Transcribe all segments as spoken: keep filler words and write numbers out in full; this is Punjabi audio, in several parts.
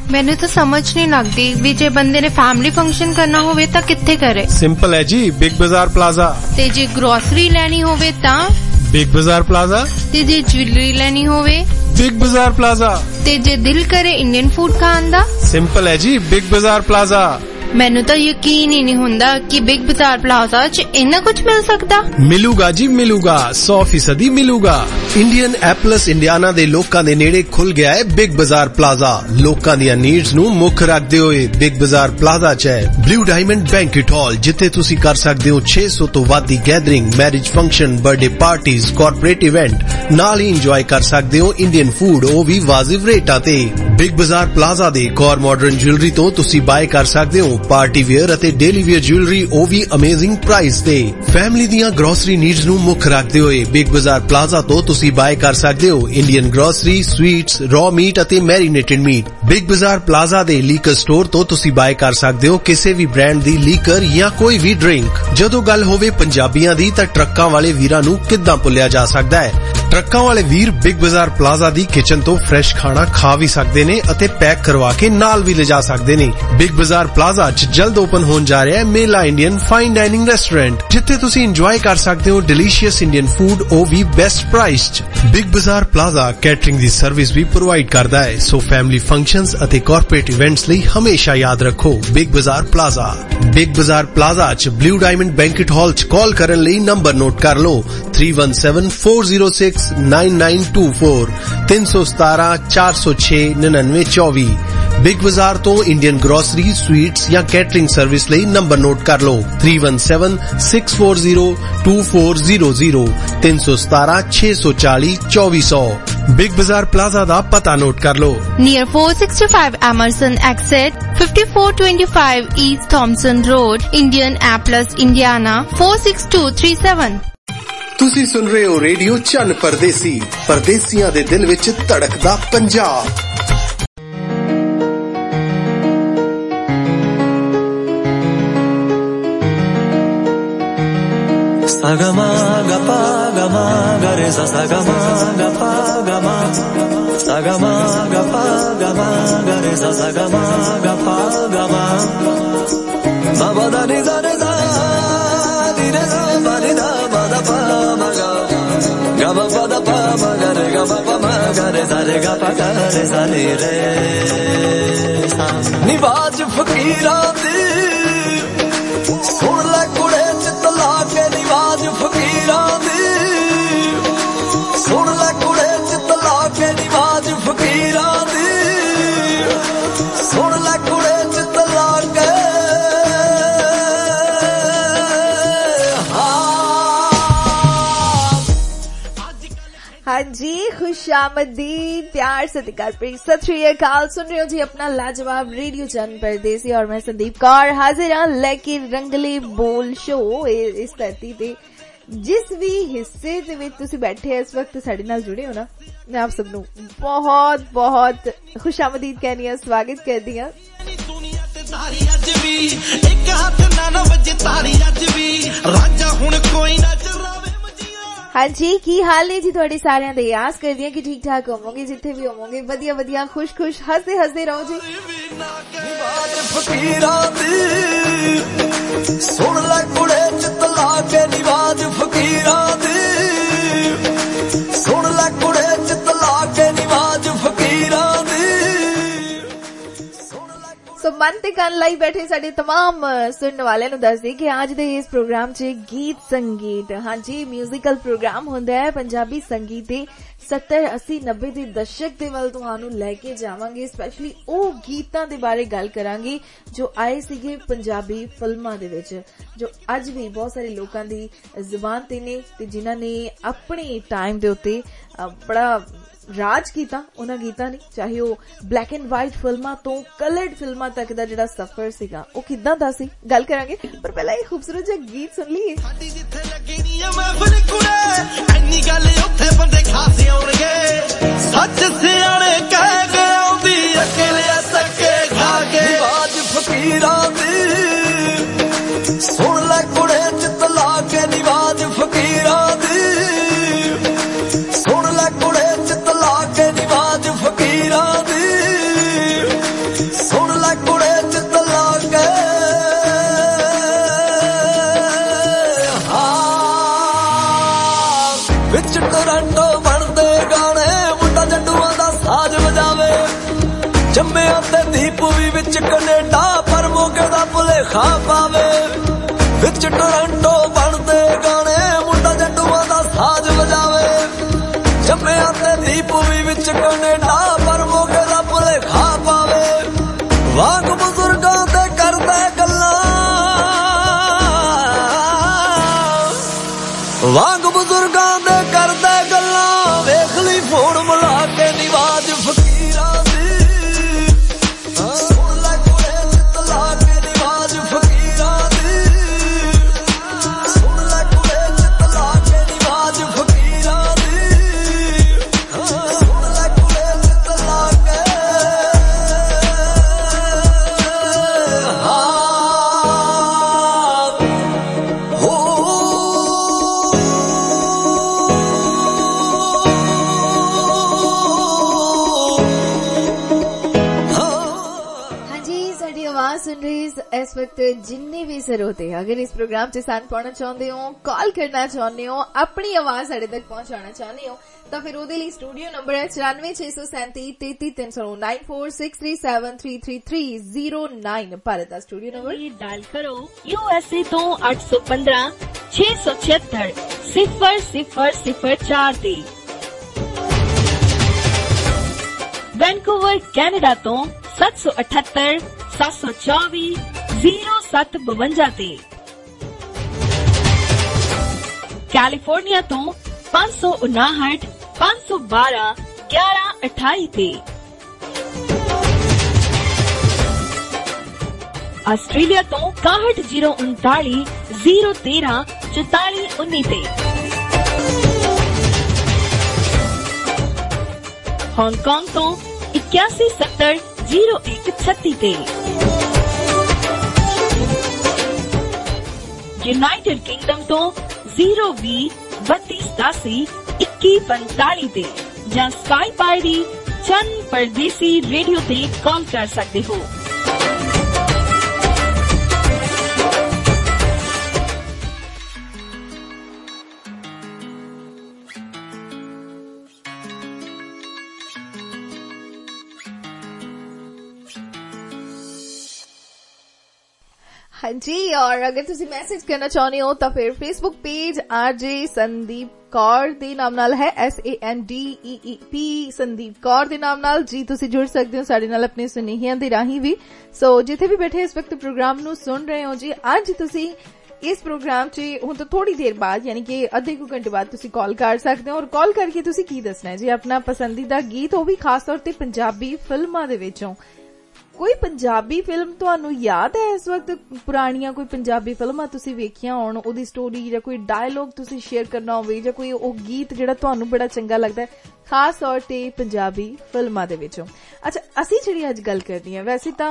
ਮੈਨੂੰ ਤਾਂ ਸਮਝ ਨਹੀਂ ਲੱਗਦੀ ਵੀ ਜੇ ਬੰਦੇ ਨੇ ਫੈਮਿਲੀ ਫੰਕਸ਼ਨ ਕਰਨਾ ਹੋਵੇ ਤਾਂ ਕਿੱਥੇ ਕਰੇ। ਸਿੰਪਲ ਹੈ ਜੀ, ਬਿਗ ਬਾਜ਼ਾਰ ਪਲਾਜ਼ਾ। ਤੇ ਜੇ ਗਰੋਸਰੀ ਲੈਣੀ ਹੋਵੇ ਤਾਂ ਬਿਗ ਬਾਜ਼ਾਰ ਪਲਾਜ਼ਾ। ਤੇ ਜੇ ਜੁਐਲਰੀ ਲੈਣੀ ਹੋਵੇ ਬਿਗ ਬਾਜ਼ਾਰ ਪਲਾਜ਼ਾ। ਤੇ ਜੇ ਦਿਲ ਕਰੇ ਇੰਡੀਅਨ ਫੂਡ ਖਾਣ ਦਾ ਸਿੰਪਲ ਹੈ ਜੀ, ਬਿਗ ਬਾਜ਼ਾਰ ਪਲਾਜ਼ਾ। ਮੈਨੂੰ ਤਾਂ ਯਕੀਨ ਹੀ ਨਹੀਂ ਹੁੰਦਾ ਕਿ ਬਿਗ ਬਾਜ਼ਾਰ ਪਲਾਜ਼ਾ 'ਚ ਇੰਨਾ ਕੁਝ ਮਿਲ ਸਕਦਾ। ਮਿਲੂਗਾ ਜੀ ਮਿਲੂਗਾ, ਸੌ ਫੀਸਦੀ ਮਿਲੂਗਾ। ਇੰਡੀਅਨ ਐਪਲਸ ਇੰਡੀਆਨਾ ਦੇ ਲੋਕਾਂ ਦੇ ਨੇੜੇ ਖੁੱਲ ਗਿਆ ਹੈ ਬਿਗ ਬਾਜ਼ਾਰ ਪਲਾਜ਼ਾ। ਲੋਕਾਂ ਦੀਆਂ ਨੀਡਸ ਨੂੰ ਮੁੱਖ ਰੱਖਦੇ ਹੋਏ ਬਿਗ ਬਾਜ਼ਾਰ ਪਲਾਜ਼ਾ 'ਚ ਹੈ ਬਲੂ ਡਾਇਮੰਡ ਬੈਂਕਟ ਹਾਲ, ਜਿੱਥੇ ਤੁਸੀਂ ਕਰ ਸਕਦੇ ਹੋ ਛੇ ਸੌ ਤੋਂ ਵੱਧ ਦੀ gathering, marriage function, birthday parties, corporate event. ਨਾਲ ਹੀ ਇੰਜੋਏ ਕਰ ਸਕਦੇ ਹੋ ਇੰਡੀਅਨ ਫੂਡ, ਉਹ ਵੀ ਵਾਜਿਬ ਰੇਟਾਂ ਤੇ। ਬਿਗ ਬਾਜ਼ਾਰ ਪਲਾਜ਼ਾ ਦੇ ਇੱਕ ਹੋਰ ਮਾਡਰਨ ਜੁਐਲਰੀ ਤੋਂ ਤੁਸੀਂ ਬਾਏ ਕਰ ਸਕਦੇ ਹੋ ਪਾਰਟੀ ਵੇਅਰ ਅਤੇ ਡੇਲੀ ਵੇਅਰ ਜੁਐਲਰੀ, ਉਹ ਵੀ ਅਮੇਜ਼ਿੰਗ ਪ੍ਰਾਈਸ ਤੇ। ਫੈਮਿਲੀ ਦੀਆਂ ਗਰੋਸਰੀ ਨੀਡਸ ਨੂੰ ਮੁੱਖ ਰੱਖਦੇ ਹੋਏ ਬਿਗ ਬਾਜ਼ਾਰ ਪਲਾਜ਼ਾ ਤੋਂ ਤੁਸੀਂ ਬਾਏ ਕਰ ਸਕਦੇ ਹੋ Indian grocery, sweets, raw meat ਅਤੇ marinated meat. Big Bazaar Plaza ਦੇ ਲੀਕਰ ਸਟੋਰ ਤੋਂ ਤੁਸੀਂ ਬਾਏ ਕਰ ਸਕਦੇ ਹੋ ਕਿਸੇ ਵੀ ਬ੍ਰਾਂਡ ਦੀ ਲੀਕਰ ਜਾਂ ਕੋਈ ਵੀ ਡਰਿੰਕ। ਜਦੋਂ ਗੱਲ ਹੋਵੇ ਪੰਜਾਬੀਆਂ ਦੀ ਤਾਂ ਟਰੱਕਾਂ ਵਾਲੇ ਵੀਰਾਂ ਨੂੰ ਕਿੱਦਾਂ ਭੁੱਲਿਆ ਜਾ ਸਕਦਾ ਹੈ। ਟਰੱਕਾਂ ਵਾਲੇ ਵੀਰ ਬਿਗ ਬਾਜ਼ਾਰ ਪਲਾਜ਼ਾ ਦੀ ਕਿਚਨ ਤੋਂ ਫਰੈਸ਼ ਖਾਣਾ ਖਾ ਵੀ ਸਕਦੇ ਨੇ ਅਤੇ ਪੈਕ ਕਰਵਾ ਕੇ ਨਾਲ ਵੀ ਲਿਜਾ ਸਕਦੇ ਨੇ। ਬਿਗ ਬਾਜ਼ਾਰ ਪਲਾਜ਼ਾ 'ਚ ਜਲਦ ਓਪਨ ਹੋਣ ਜਾ ਰਿਹਾ ਹੈ ਮੇਲਾ ਇੰਡੀਅਨ ਫਾਈਨ ਡਾਈਨਿੰਗ ਰੈਸਟੋਰੈਂਟ, ਜਿੱਥੇ ਤੁਸੀਂ ਇੰਜੋਏ ਕਰ ਸਕਦੇ ਹੋ ਡਿਲੀਸ਼ੀਅਸ ਇੰਡੀਅਨ ਫੂਡ, ਉਹ ਵੀ ਬੈਸਟ ਪ੍ਰਾਈਸ 'ਚ। ਬਿਗ ਬਾਜ਼ਾਰ ਪਲਾਜ਼ਾ ਕੈਟਰਿੰਗ ਦੀ ਸਰਵਿਸ ਵੀ ਪ੍ਰੋਵਾਈਡ ਕਰਦਾ ਹੈ, ਸੋ ਫੈਮਿਲੀ ਫੰਕਸ਼ਨਸ ਅਤੇ ਕਾਰਪੋਰੇਟ ਇਵੈਂਟਸ ਲਈ ਹਮੇਸ਼ਾ ਯਾਦ ਰੱਖੋ Big Bazaar Plaza. Big Bazaar Plaza 'ਚ ਬਲੂ ਡਾਇਮੰਡ ਬੈਂਕਟ ਹਾਲ 'ਚ ਕਾਲ ਕਰਨ ਲਈ ਨੰਬਰ ਨੋਟ ਕਰ ਲਓ three one seven four zero six nine nine two four तीन सौ सतारह चार सौ छह निन्यानवे चौबीस। बिग बाजार तो इंडियन ग्रोसरी, स्वीट्स या कैटरिंग सर्विस ਲਈ ਨੰਬਰ ਨੋਟ ਕਰ ਲਓ three one seven six four zero two four zero zero तीन सौ सतारह छह सौ चालीस चौबीस सौ। बिग बाजार प्लाजा ਦਾ ਪਤਾ ਨੋਟ ਕਰ ਲਓ near four sixty-five Emerson exit fifty-four twenty-five East Thompson Road, Indian Apples, Indiana four six two three seven। ਤੁਸੀਂ ਸੁਣ ਰਹੇ ਹੋ ਰੇਡੀਓ ਚੰਨ ਪਰਦੇਸੀ, ਪਰਦੇਸੀਆਂ ਦੇ ਦਿਲ ਵਿੱਚ ਧੜਕਦਾ Punjab. Sagama gapa gama gare sa sagama gapa gama sagama gapa gama gare sa sagama gapa gama baba da ni da da ni da ba ni da ba da pa ma ga ga ba ba da pa ma ga re ga ba pa ma ga re sa re ga pa ga re sa ni re sa ni baaj fakiran di sun la kude chit la ke निवाज फकीरां दी सुन ले कुड़े चित ला के निवाज फकीरां दी सुन ले कुड़े चित ला के हाँ जी, खुश आमदीद, प्यार सत्कार प्रीत सत श्री अकाल। सुन रहे हो जी अपना लाजवाब रेडियो चैनल परदेसी और मैं संदीप कौर हाजिर हाँ लेके रंगले बोल शो इस धरती ते जिस भी हिस्से दे विच तुसीं बैठे इस वक्त साडे नाल जुड़े हो ना, मैं आप सबनों बहुत बहुत खुश आमदीद कहनी है, स्वागत करदी हां। हाँ जी, की हाल है जी थोड़ी सारियां दे आस कर दिया कि ठीक ठाक होवोगे, जिथे भी होवोगे वधिया वधिया खुश खुश हंसते हंसते रहो जी। सुन ले कुड़े चित ला के निवाज फकीरां दी सुन ले कुड़े चित ला के निवाज फकीरां दी। सो मन ते कान लाई बैठे साडे तमाम सुनने वाले नु दस दी कि आज दे इस प्रोग्राम च गीत संगीत, हाँ जी म्यूजिकल प्रोग्राम हुंदा है पंजाबी संगीत दे सत्तर अस्सी नब्बे दे दशक दे वल तुहानू लेके जावांगे। स्पेशली ओ गीतां दे बारे गल करांगे जो आए सीगे पंजाबी फिल्मां दे विच, जो अज भी बहुत सारे लोकां दी जुबान ते ने ते जिन्हां ने अपने टाइम दे उत्ते बड़ा राज कीता उन्हां गीतां ने, चाहे वो ब्लैक एंड व्हाइट फिल्मां तो कलर्ड फिल्मां तक दा जिहड़ा सफर सीगा ओ किदां दा सी, गल करांगे। पर पहला ये खूबसूरत जिहा गीत सुन लईए। साडी जिथे लगनी है महफिल कुड़े एनी गल उत्थे बंदे खासे आउणगे सच सियाणे कह के आउंदी अकेले सके खा के निवाज फकीरां दी सुन ले कुड़े चित ला के निवाज फकीरां दी सुन ले कुड़े चित ला के निवाज फकीरां दी ਜੰਮਿਆ ਤੇ ਦੀਪ ਵੀ ਵਿੱਚ ਕੈਨੇਡਾ ਪਰ ਮੋਗੇ ਦਾ ਭੁਲੇਖਾ ਪਾਵੇ ਵਿੱਚ ਟੋਰਾਂਟੋ ਬਣਦੇ ਗਾਣੇ ਮੁੰਡਾ ਜੱਟੂਆਂ ਦਾ ਸਾਜ਼ ਵਜਾਵੇ ਜੰਮਿਆ ਤੇ ਦੀਪ ਵੀ ਵਿੱਚ ਕੈਨੇਡਾ ਪਰ ਮੋਗੇ ਦਾ ਭੁਲੇਖਾ ਪਾਵੇ ਵਾਂਗ ਬਜ਼ੁਰਗਾਂ ਦੇ ਕਰਦੇ ਗੱਲਾਂ ਵਾਂਗ ਬਜ਼ੁਰਗਾਂ ਦੇ ਕਰਦੇ ਗੱਲਾਂ ਵੇਖ ਲਈ ਫੋਨ ਮਿਲਾ ਕੇ ਨਿਵਾਜ ਫਕੀਰਾਂ इस वक्त जिन्ने भी सरोते अगर इस प्रोग्राम से सान पाना चाहते हो कॉल करना चाहते हो अपनी आवाज साढ़े तक पहुंचाना चाहते हो तो फिर उहदे लई स्टूडियो नंबर है चौरानवे छे सौ सैंती तेती तीन सौ nine four six three seven three three three zero nine Bharat का स्टूडियो नंबर डायल करो यूएसए तो आठ सौ पंद्रह छे सौ छिहत्तर सिफर सिफर सिफर चार दी वैनकूवर कैनेडा तो सात सौ अठहत्तर सात सौ चौबीस जीरो सत्त बवंजा ते कैलिफोर्निया तो पांच सौ उनाहठ पांच सौ बारह ग्यारह अठाई ते ऑस्ट्रेलिया तो काहठ जीरो उनताली जीरो तेरह चौताली उन्नी ते हांगकांग तो इक्यासी सत्तर जीरो एक छत्ती ते यूनाइटेड किंगडम तो जीरो भी बत्तीस दसी इक्की पंताली ते ਜਾਂ Skype ID Chand Pardesi radio ते कॉल कर सकते हो। हाँ जी और अगर तुसी मैसेज करना चाहते हो तो फिर Facebook page RJ Sandeep Kaur दे नाम नाल है S A N D E E P Sandeep Kaur दे नाम नाल जी तुसी जुड़ सकते हो साडे नाल अपने सुनेहियां दे राही भी सो जिथे भी बैठे इस वक्त प्रोग्राम नु सुन रहे हो जी आज तुसी इस प्रोग्राम च हुण तो थोड़ी देर बाद यानी कि अद्धे कु घंटे बाद तुसी कॉल कर सकते हो और कॉल करके तुसी की दसना है जी अपना पसंदीदा गीत वो भी खास तौर ते पंजाबी फिल्मां दे विचों कोई पंजाबी फिल्म तुहानू याद है इस वक्त पुरानियां कोई पंजाबी फिल्मां तुसी वेखियां होण ओदी स्टोरी या कोई डायलॉग तुसी शेयर करना होवे या कोई ओ गीत जिहड़ा तुहानू बड़ा चंगा लगदा है खास तौर ते पंजाबी फिल्मां दे विचों। अच्छा असीं जिहड़ी अज गल करनी है वैसे तां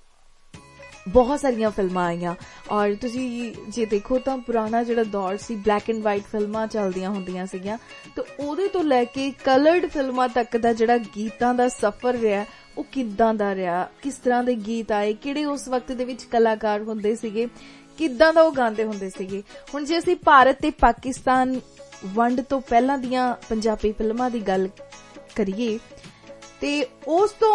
बहुत सारियां फिल्मां आईयां और तुसी जे देखो तां पुराना जिहड़ा दौर सी ब्लैक एंड वाइट फिल्मां चलदियां हुंदियां सीगियां तो ओदे तो लैके कलर्ड फिल्मां तक दा जिहड़ा गीतां दा सफर रहा ਉਹ ਕਿੱਦਾਂ ਦਾ ਰਿਹਾ ਕਿਸ ਤਰ੍ਹਾਂ ਦੇ ਗੀਤ ਆਏ ਕਿਹੜੇ ਉਸ ਵਕਤ ਦੇ ਵਿੱਚ ਕਲਾਕਾਰ ਹੁੰਦੇ ਸੀਗੇ ਕਿੱਦਾਂ ਦਾ ਉਹ ਗਾਉਂਦੇ ਹੁੰਦੇ ਸੀਗੇ। ਹੁਣ ਜੇ ਅਸੀਂ ਭਾਰਤ ਤੇ ਪਾਕਿਸਤਾਨ ਵੰਡ ਤੋਂ ਪਹਿਲਾਂ ਦੀਆਂ ਪੰਜਾਬੀ ਫਿਲਮਾਂ ਦੀ ਗੱਲ ਕਰੀਏ ਤੇ ਉਸ ਤੋਂ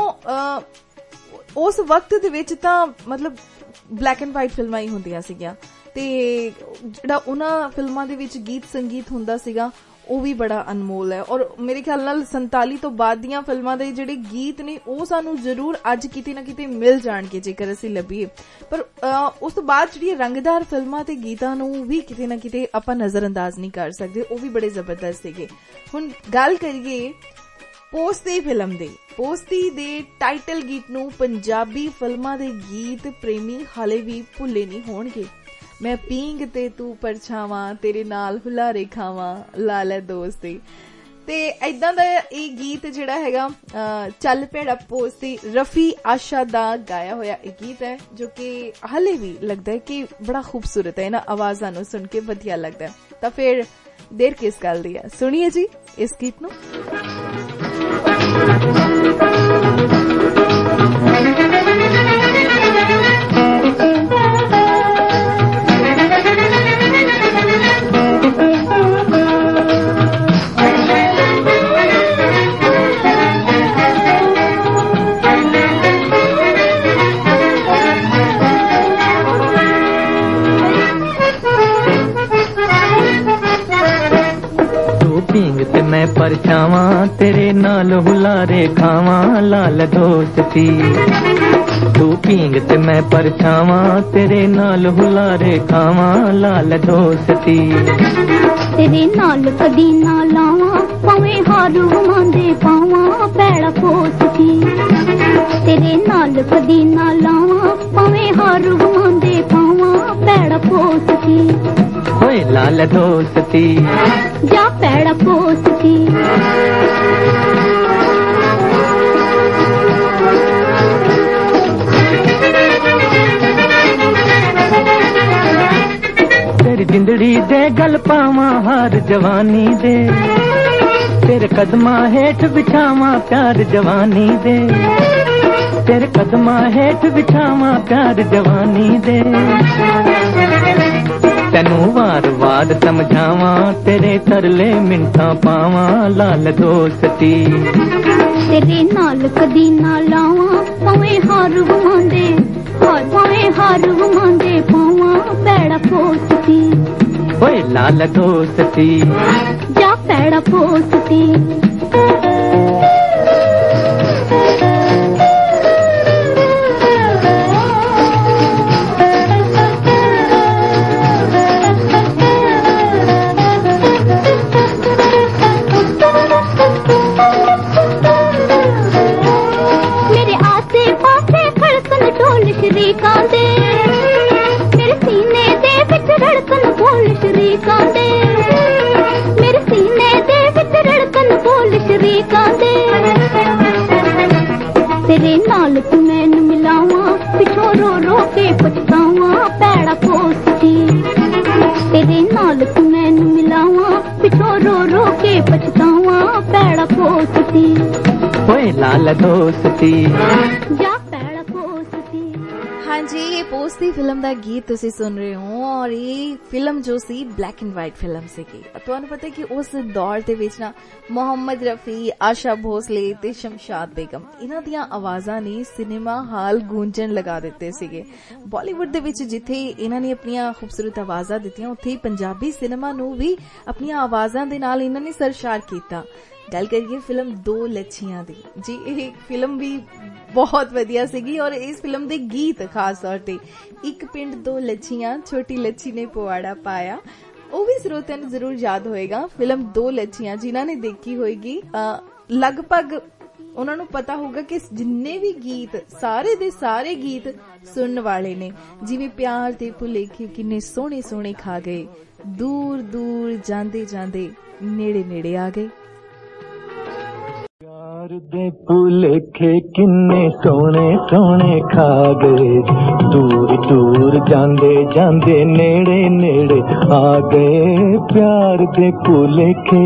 ਉਸ ਵਕਤ ਦੇ ਵਿੱਚ ਤਾਂ ਮਤਲਬ ਬਲੈਕ ਐਂਡ ਵਾਈਟ ਫਿਲਮਾਂ ਹੀ ਹੁੰਦੀਆਂ ਸੀਗੀਆਂ ਤੇ ਜਿਹੜਾ ਉਹਨਾਂ ਫਿਲਮਾਂ ਦੇ ਵਿੱਚ ਗੀਤ ਸੰਗੀਤ ਹੁੰਦਾ ਸੀਗਾ ਉਹ ਵੀ ਬੜਾ ਅਨਮੋਲ ਹੈ ਔਰ ਮੇਰੇ ਖਿਆਲ ਨਾਲ ਸੰਤਾਲੀ ਤੋਂ ਬਾਅਦ ਦੀਆਂ ਫਿਲਮਾਂ ਦੇ ਜਿਹੜੇ ਗੀਤ ਨੇ ਉਹ ਸਾਨੂੰ ਜ਼ਰੂਰ ਅੱਜ ਕਿਤੇ ਨਾ ਕਿਤੇ ਮਿਲ ਜਾਣਗੇ ਜੇਕਰ ਅਸੀਂ ਲੱਭੀਏ ਪਰ ਉਸ ਤੋਂ ਬਾਅਦ ਜਿਹੜੀ ਰੰਗਦਾਰ ਫਿਲਮਾਂ ਤੇ ਗੀਤਾਂ ਨੂੰ ਵੀ ਕਿਤੇ ਨਾ ਕਿਤੇ ਆਪਾਂ ਨਜ਼ਰਅੰਦਾਜ਼ ਨਹੀਂ ਕਰ ਸਕਦੇ ਉਹ ਵੀ ਬੜੇ ਜ਼ਬਰਦਸਤ ਸੀਗੇ। ਹੁਣ ਗੱਲ ਕਰੀਏ ਪੋਸਤੀ ਫਿਲਮ ਦੇ ਪੋਸਤੀ ਦੇ ਟਾਈਟਲ ਗੀਤ ਨੂੰ ਪੰਜਾਬੀ ਫਿਲਮਾਂ ਦੇ ਗੀਤ ਪ੍ਰੇਮੀ ਹਾਲੇ ਵੀ ਭੁੱਲੇ ਨਹੀਂ ਹੋਣਗੇ। मैं पींग ते तू परछावां तेरे नाल हुलारे खावां ला ले दोस्ती ते इदां दा ये गीत जिहड़ा हैगा चल भेड़ा पोस्ती रफी आशा दा गाया होया एक गीत है जो कि हाले भी लगदा है कि बड़ा खूबसूरत है ना आवाज़ां नूं सुन के वधिया लगदा है। तां फिर देर किस गल दी है सुनिए जी इस गीत नूं। परछावां तेरे नाल हुलारे खावां लाल दोस्ती तू पींग ते मैं परछावां तेरे नाल हुलारे खावां लाल दोस्ती तेरे नाल कदी ना लावां भावें हार घुमांदे पावां पैड़ा पोसती तेरे नाल कदी ना लावां भावें हार घुमांदे पावां पैड़ा पोसती ओए लाल दोस्ती जा पैड़ा पोसती तेरी जिंदड़ी दे गल पावां हार जवानी दे तेरे कदमां हेठ बिछावां प्यार जवानी दे तेरे कदमां हेठ बिछावां प्यार जवानी दे तेनू वार वार समझावां तेरे तरले मिंठां पावां लाल दोस्ती तेरे नाल कदी ना लावां भावें हार घुमांदे हार भावें हार घुमांदे पावां पैड़ा पोसती ओए लाल दोस्ती जा पैड़ा पोसती शरीकां दे मेरे सीने दे विच धड़कन बोल शरीकां दे मेरे सीने दे विच धड़कन बोल शरीकां दे तेरे नाल तू मैनू मिलावां पिछों रो रो के पछतावां पैड़ा पोसती तेरे नाल तू मैनू मिलावां पिछों रो रो के पछतावां पैड़ा पोसती ओए लाल दोस्ती जा पैड़ा पोसती हाँ जी ये पोस्ती फिल्म दा गीत तुसी सुन रहे हो और ये फिल्म जो सी ब्लैक एंड वाइट फिल्म सीगी तुहानू पता है कि उस दौर दे विच ना मोहम्मद रफी आशा भोसले ते शमशाद बेगम इन्हां दियां आवाज़ां ने सिनेमा हाल गूंजन लगा दिते सीगे बॉलीवुड दे विच जिथे इन्हां ने अपनियां खूबसूरत आवाज़ां दित्तियां उत्थे पंजाबी सिनेमा नू भी अपनियां आवाज़ां दे नाल इन्हां ने सरशार कीता गल करिए फिल्म दो लच्छियां दी जी ये फिल्म भी बहुत वधिया सीगी और इस फिल्म दे गीत खास तौर ते एक पिंड दो लच्छियां छोटी लच्छी ने पवाड़ा पाया वो भी स्रोतियां नूं जरूर याद होएगा फिल्म दो लच्छियां जिन्हां ने देखी होएगी लगभग उन्हां नूं पता होगा कि जिन्ने भी गीत सारे दे सारे गीत सुनन वाले ने जिवें प्यार दे भुलेखे किन्ने सोहणे सोहणे खा गए दूर दूर जांदे जांदे नेड़े नेड़े आ गए प्यार दे भुलेखे किन्ने सोने सोने खा गए दूर दूर जांदे जांदे नेड़े नेड़े आ गए प्यार दे भुलेखे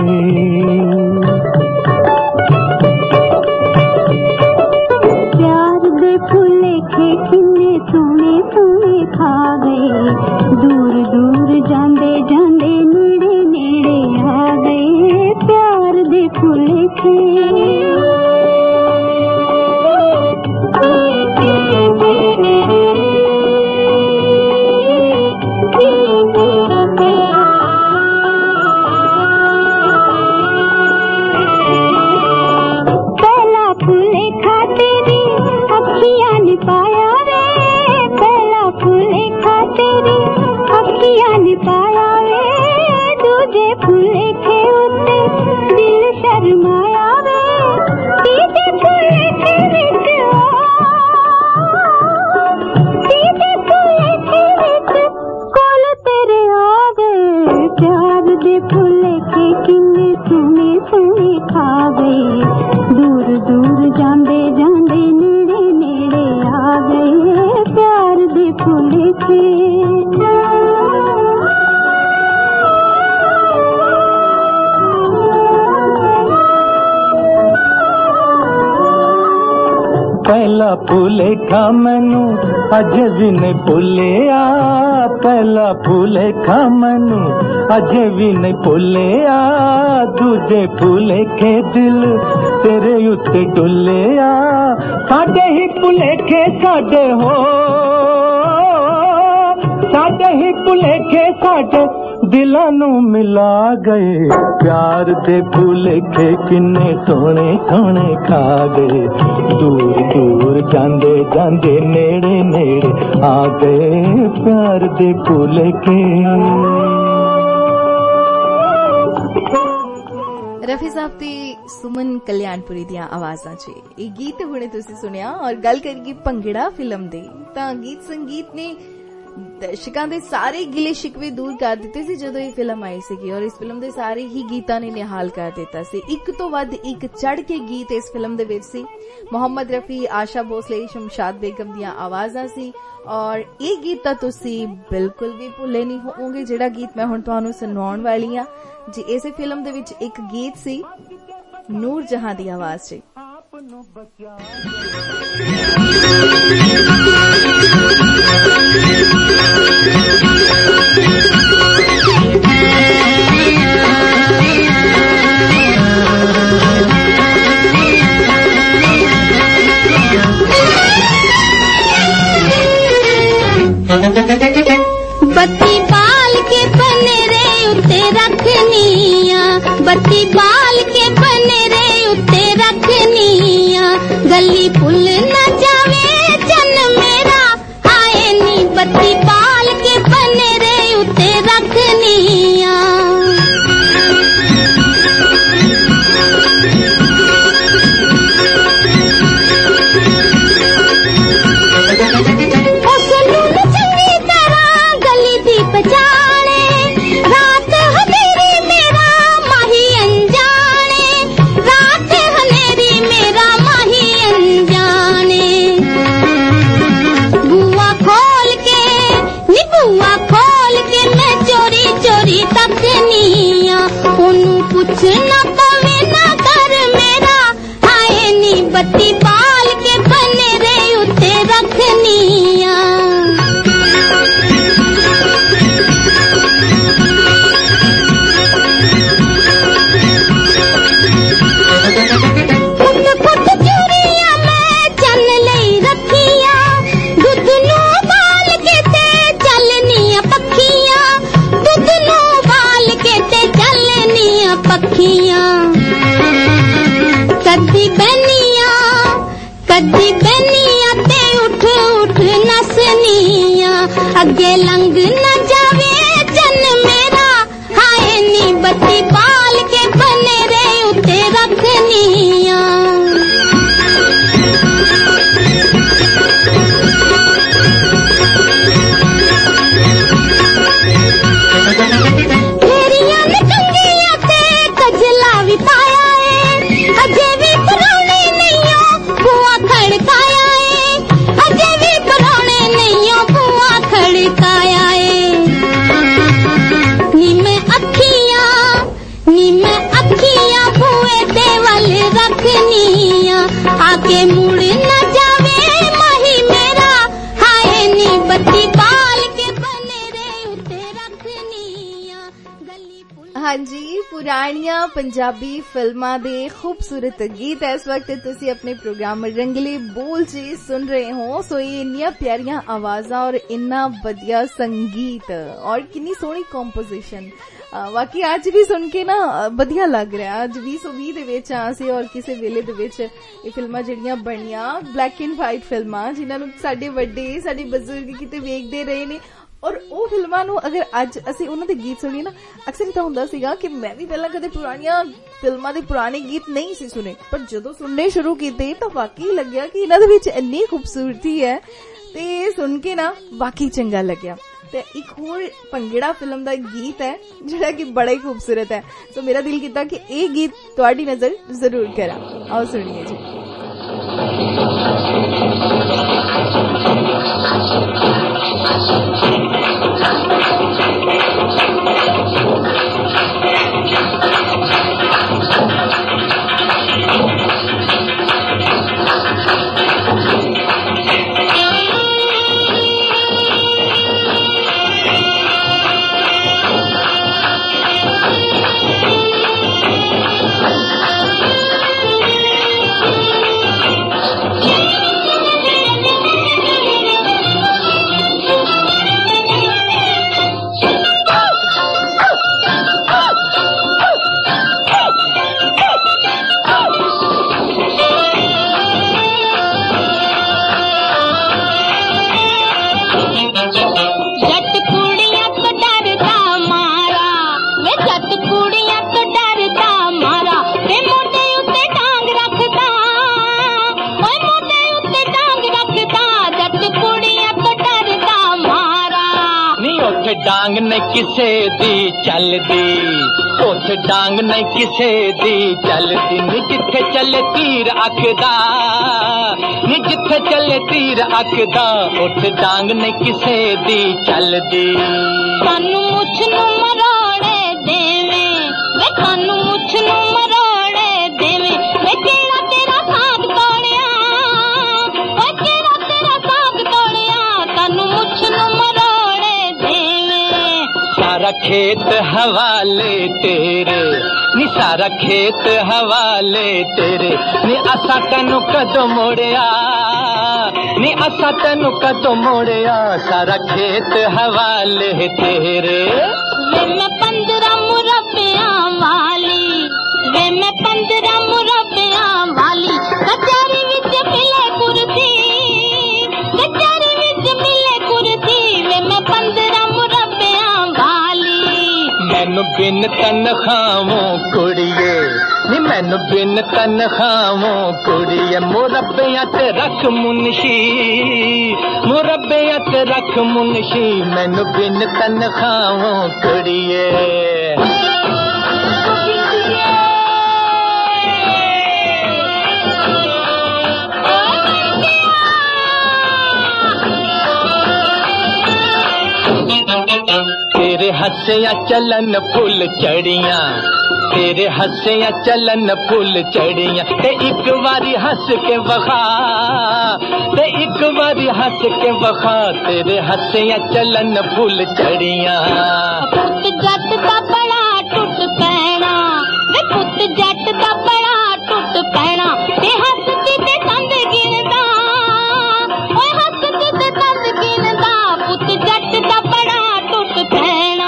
प्यार दे भुलेखे किन्ने सोने सोने खा गए दूर दूर जांदे जांदे नेड़े नेड़े आ गए प्यार दे भुलेखे पहला भुलेखा मैनू अजे भी नहीं भुलिया पहला भुलेखा मैनू अजे भी नहीं भुलिया दूजे भुलेखे दिल तेरे उत्ते डुलिया साडे ही भुलेखे साडे हो साडे ही भुलेखे साडे दिलां नूं मिला गए प्यार दे भुलेखे किन्ने सोने सोने खा गए दूर दूर जांदे जांदे नेड़े नेड़े आ गए प्यार दे भुलेखे। रफी साहब ते सुमन कल्याणपुरी दियां आवाज़ां च ਇਹ गीत ਹੁਣੇ ਤੁਸੀਂ ਸੁਣਿਆ। ਔਰ ਗੱਲ ਕਰੀਏ ਭੰਗੜਾ ਫਿਲਮ ਦੀ ਤਾਂ ਗੀਤ ਸੰਗੀਤ ਨੇ ਦਰਸ਼ਕਾਂ ਦੇ ਸਾਰੇ ਗਿਲੇ ਸ਼ਿਕਵੇ ਦੂਰ ਕਰ ਦਿੱਤੇ ਸੀ ਜਦੋਂ ਇਹ ਫਿਲਮ ਆਈ ਸੀਗੀ। ਔਰ ਇਸ ਫਿਲਮ ਦੇ ਸਾਰੇ ਹੀ ਗੀਤਾਂ ਨੇ ਨਿਹਾਲ ਕਰ ਦਿੱਤਾ ਸੀ। ਇੱਕ ਤੋਂ ਵੱਧ ਇੱਕ ਚੜ ਕੇ ਗੀਤ ਇਸ ਫਿਲਮ ਦੇ ਵਿੱਚ ਸੀ। ਮੁਹੰਮਦ ਰਫੀ, ਆਸ਼ਾ ਭੋਸਲੇ, ਸ਼ਮਸ਼ਾਦ ਬੇਗਮ ਦੀਆਂ ਆਵਾਜ਼ਾਂ ਸੀ। ਔਰ ਇਹ ਗੀਤ ਤਾਂ ਤੁਸੀਂ ਬਿਲਕੁਲ ਵੀ ਭੁੱਲੇ ਨਹੀਂ ਹੋਵੋਗੇ ਜਿਹੜਾ ਗੀਤ ਮੈਂ ਹੁਣ ਤੁਹਾਨੂੰ ਸੁਣਾਉਣ ਵਾਲੀ ਹਾਂ ਜੀ। ਇਸੇ ਫਿਲਮ ਦੇ ਵਿੱਚ ਇੱਕ ਗੀਤ ਸੀ ਨੂਰ ਜਹਾਂ ਦੀ ਆਵਾਜ਼ 'ਚ। बत्ती बाल के बनेरे उत्ते रखनिया बत्ती बाल के बनेरे उत्ते रखनिया गली भुल न जावे चन मेरा हाय नी बत्ती बाल के बनेरे उत्ते रखनिया। कुछ न पवे न कर मेरा हाय नी बत्ती बाल के बने रे उत्ते रखनिया। कुट कुट चूड़िया मैं चन ले रखिया दूध नू बाल के ते चलनिया पखिया दूध नू बाल के ते चलनिया पखियां कदी बनिया कदी बनिया ते उठ उठ नसनिया अगे लंघ न जावे चन मेरा हाय नी बत्ती बाल के बने रे उत्ते रखनिया। आके मुड़ न जावे मही मेरा हाय नी बत्ती बाल के बने रे उत्ते रखनिया गली। हाँ जी, पुरानियां पंजाबी फिल्मां दे खूबसूरत गीत इस वक्त तुसी अपने प्रोग्राम रंगले बोल च सुन रहे हो। सो ये इन्नियां प्यारियां आवाज़ां और इन्ना वधिया संगीत और कितनी सोहनी कंपोजिशन वाकई आज भी सुन के ना वधिया लग रहा। अज बीस सौ बीस दे विच आसी और किसी वेले दे विच ये फिल्मां जिहड़ियां बणियां ब्लैक एंड वाइट फिल्मां जिन्हां नूं साडे वड्डे साडे बजुर्ग किते वेखदे रहे ने और ਉਹ ਫਿਲਮਾਂ ਨੂੰ ਅਗਰ ਅੱਜ ਅਸੀਂ ਉਹਨਾਂ ਦੇ ਗੀਤ ਸੁਣੀਏ ਨਾ ਅਕਸਰ ਤਾਂ ਹੁੰਦਾ ਸੀਗਾ ਕਿ ਮੈਂ ਵੀ ਪਹਿਲਾਂ ਕਦੇ ਪੁਰਾਣੀਆਂ ਫਿਲਮਾਂ ਦੇ ਪੁਰਾਣੇ ਗੀਤ ਨਹੀਂ ਸੀ ਸੁਣੇ ਪਰ ਜਦੋਂ ਸੁਣਨੇ ਸ਼ੁਰੂ ਕੀਤੇ ਤਾਂ ਵਾਕਈ ਲੱਗਿਆ ਕਿ ਇਹਨਾਂ ਦੇ ਵਿੱਚ ਇੰਨੀ ਖੂਬਸੂਰਤੀ ਹੈ ਤੇ ਸੁਣ ਕੇ ਨਾ ਵਾਕਈ ਚੰਗਾ ਲੱਗਿਆ। ਤੇ ਇੱਕ ਹੋਰ ਭੰਗੜਾ ਫਿਲਮ ਦਾ ਗੀਤ ਹੈ ਜਿਹੜਾ ਕਿ ਬੜਾ ਹੀ ਖੂਬਸੂਰਤ ਹੈ। ਸੋ ਮੇਰਾ ਦਿਲ ਕੀਤਾ ਕਿ ਇਹ ਗੀਤ ਤੁਹਾਡੀ ਨਜ਼ਰ ਜ਼ਰੂਰ ਕਰਾਂ। ਆਓ ਸੁਣੀਏ ਜੀ। Thank you. डांग नहीं किसे दी चलदी, उठ डांग नहीं किसे दी चलदी। नी जिथे चले तीर अकदा, नी जिथे चले तीर अकदा, उठ डांग नहीं किसे दी चलदी। कानू मुछ नू मरोड़े देवे, वे कानू मुछ नू मरोड़े देवे, वे केड़ा तेरा साथ तोड़िया, वे केड़ा तेरा साथ तोड़िया, कानू मुछ नू मरोड़े देवे। सारा खेत हवाले तेरे, नी सारा खेत हवाले तेरे, नी असा तेनू कदों मोड़िया, नी असा तेनू कदों मोड़िया, सारा खेत हवाले तेरे। वे मैं पंद्रह मुरब्बिया वाली, वे मैं पंद्रह मुरब्बिया वाली, कचहरी विच मिले कुर्सी, कचहरी विच मिले कुर्सी, वे मैं पंद्रह मुरब्बिया वाली। मैनू बिन तनखावों कुड़िए, नी मैनू बिन तनखावों कुड़िए, मुरब्बिया ते रख मुनशी, मुरब्बिया ते रख मुनशी, मैनू बिन तनखावों कुड़िए। तेरे हंसिया चलन फुल चढ़िया, तेरे हंसिया चलन फुल चढ़िया, ते एक बारी हंस के वखा, ते एक बारी हंस के वखा, तेरे हंसिया चलन फुल चढ़िया। पुत जट दा बड़ा टुट पैना, वे पुत जट दा बड़ा टुट पैना, ते हंसती ते तंद गिनदा, ओए हंसती ते तंद गिनदा, पुत जट दा बड़ा टुट पैना।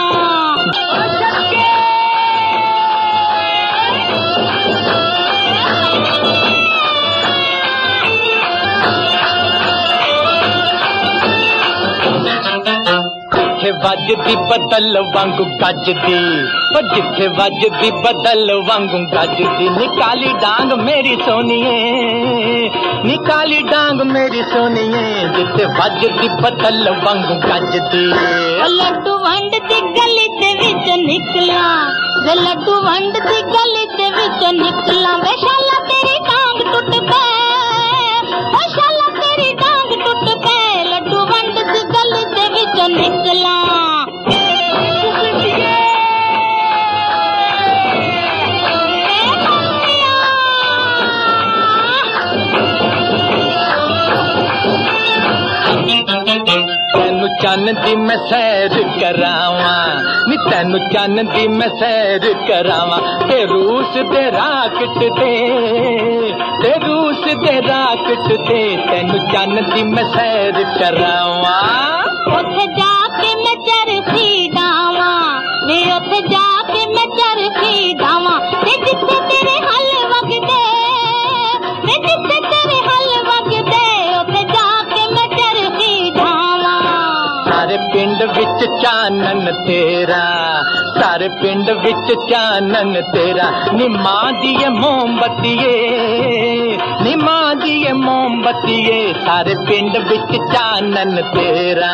जिथे वजदी बदल वांगू गजदी, पर जिथे वजदी बदल वांगू गजदी, निकाली डांग मेरी सोनिए, निकाली डांग मेरी सोनिए, जिथे वजदी बदल वांगू गजदी। लड्डू वंड दी गली दे विच निकला, वे लड्डू वंड दी गली दे विच निकला, वे शाला तेरी टांग टुट पे, ओ शाला तेरी टांग टुट पे, लड्डू वंड दी गली दे विच निकला। तेनू चन दी मैं सैर करावा, नी तेनू चन दी मैं सैर करावा, ते रूस दे राकट दे, ते रूस दे राकट दे, तेनू चन दी मैं सैर करावा। उथे जाके मैं चरखी डावा, वे उथे जाके मैं चरखी डावा, ते जिथे तेरे हल वगदे, वे जिथे तेरे हल वगदे, उथे जाके मैं चरखी डावा। सारे पिंड विच चानन तेरा, सारे पिंड विच चानन तेरा, नी मां दी मोमबत्तीए, नी मां दी मोमबत्तीए, सारे पिंड विच चानन तेरा।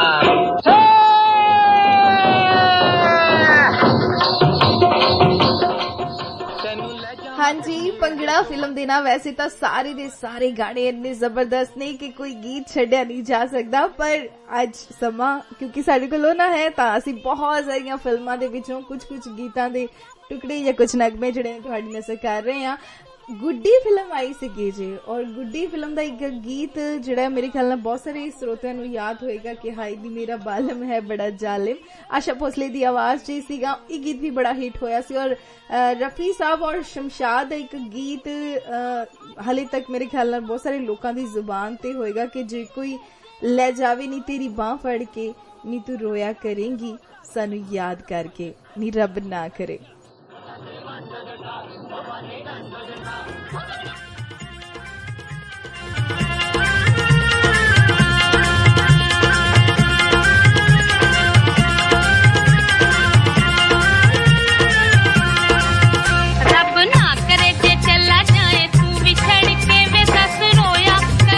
हाँ जी, भंगड़ा फिल्म दे ना वैसे तो सारे दे सारे गाने इतने जबरदस्त ने कि कोई गीत छड्या नहीं जा सकता, पर अज समा क्योंकि साडे कोल ना है तां असीं बहुत सारियां फिल्मां दे विचों कुछ कुछ गीतां दे टुकड़े या कुछ नगमे जिहड़े तुहाडी नज़र कर रहे हैं। गुड्डी फिल्म आई सी जी, और गुड्डी फिल्म का एक गीत जिहड़ा मेरे ख्याल नाल बहुत सारे श्रोतियां नूं याद होएगा कि हाय दी मेरा बालम है बड़ा जालिम, आशा भोसले दी आवाज च सीगा। ये गीत भी बड़ा हिट होया सी, और रफी साहब और शमशाद एक गीत हाले तक मेरे ख्याल नाल बहुत सारे लोगों की जुबान ते होएगा कि जे कोई ले जावे नी तेरी बांह फड़ के, नी तू रोया करेंगी सानू याद करके, नी रब ना करे।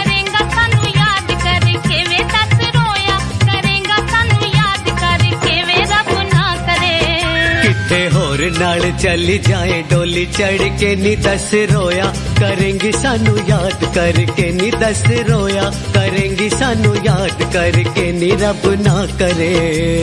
करेगा सानू याद करके वे नाल चली जाए डोली चढ़ के नी दस रोया करेंगी सानू याद करके नी दस रोया करेंगी सानू याद करके नी रब ना करे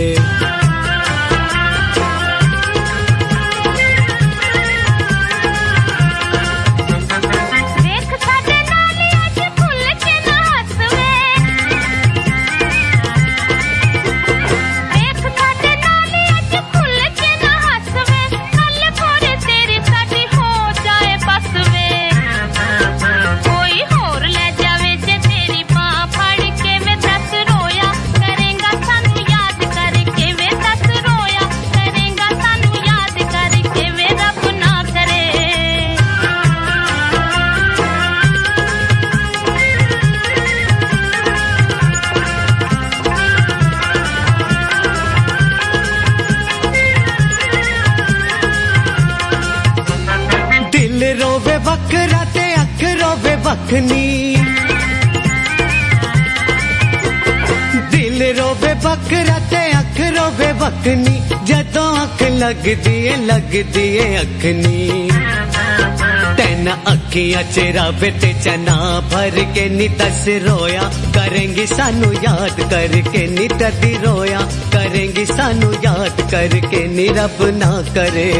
बकरा ते अख रोवे बखनी दिल रोवे बकरा ते अख रोवे बखनी जदों अख लगदी है लगदी है अखनी तेन अखियां च रब ते चना भर के नी दस रोया करेंगी सानू याद करके नी ददी रोया करेंगी सानू याद करके नी रब ना करे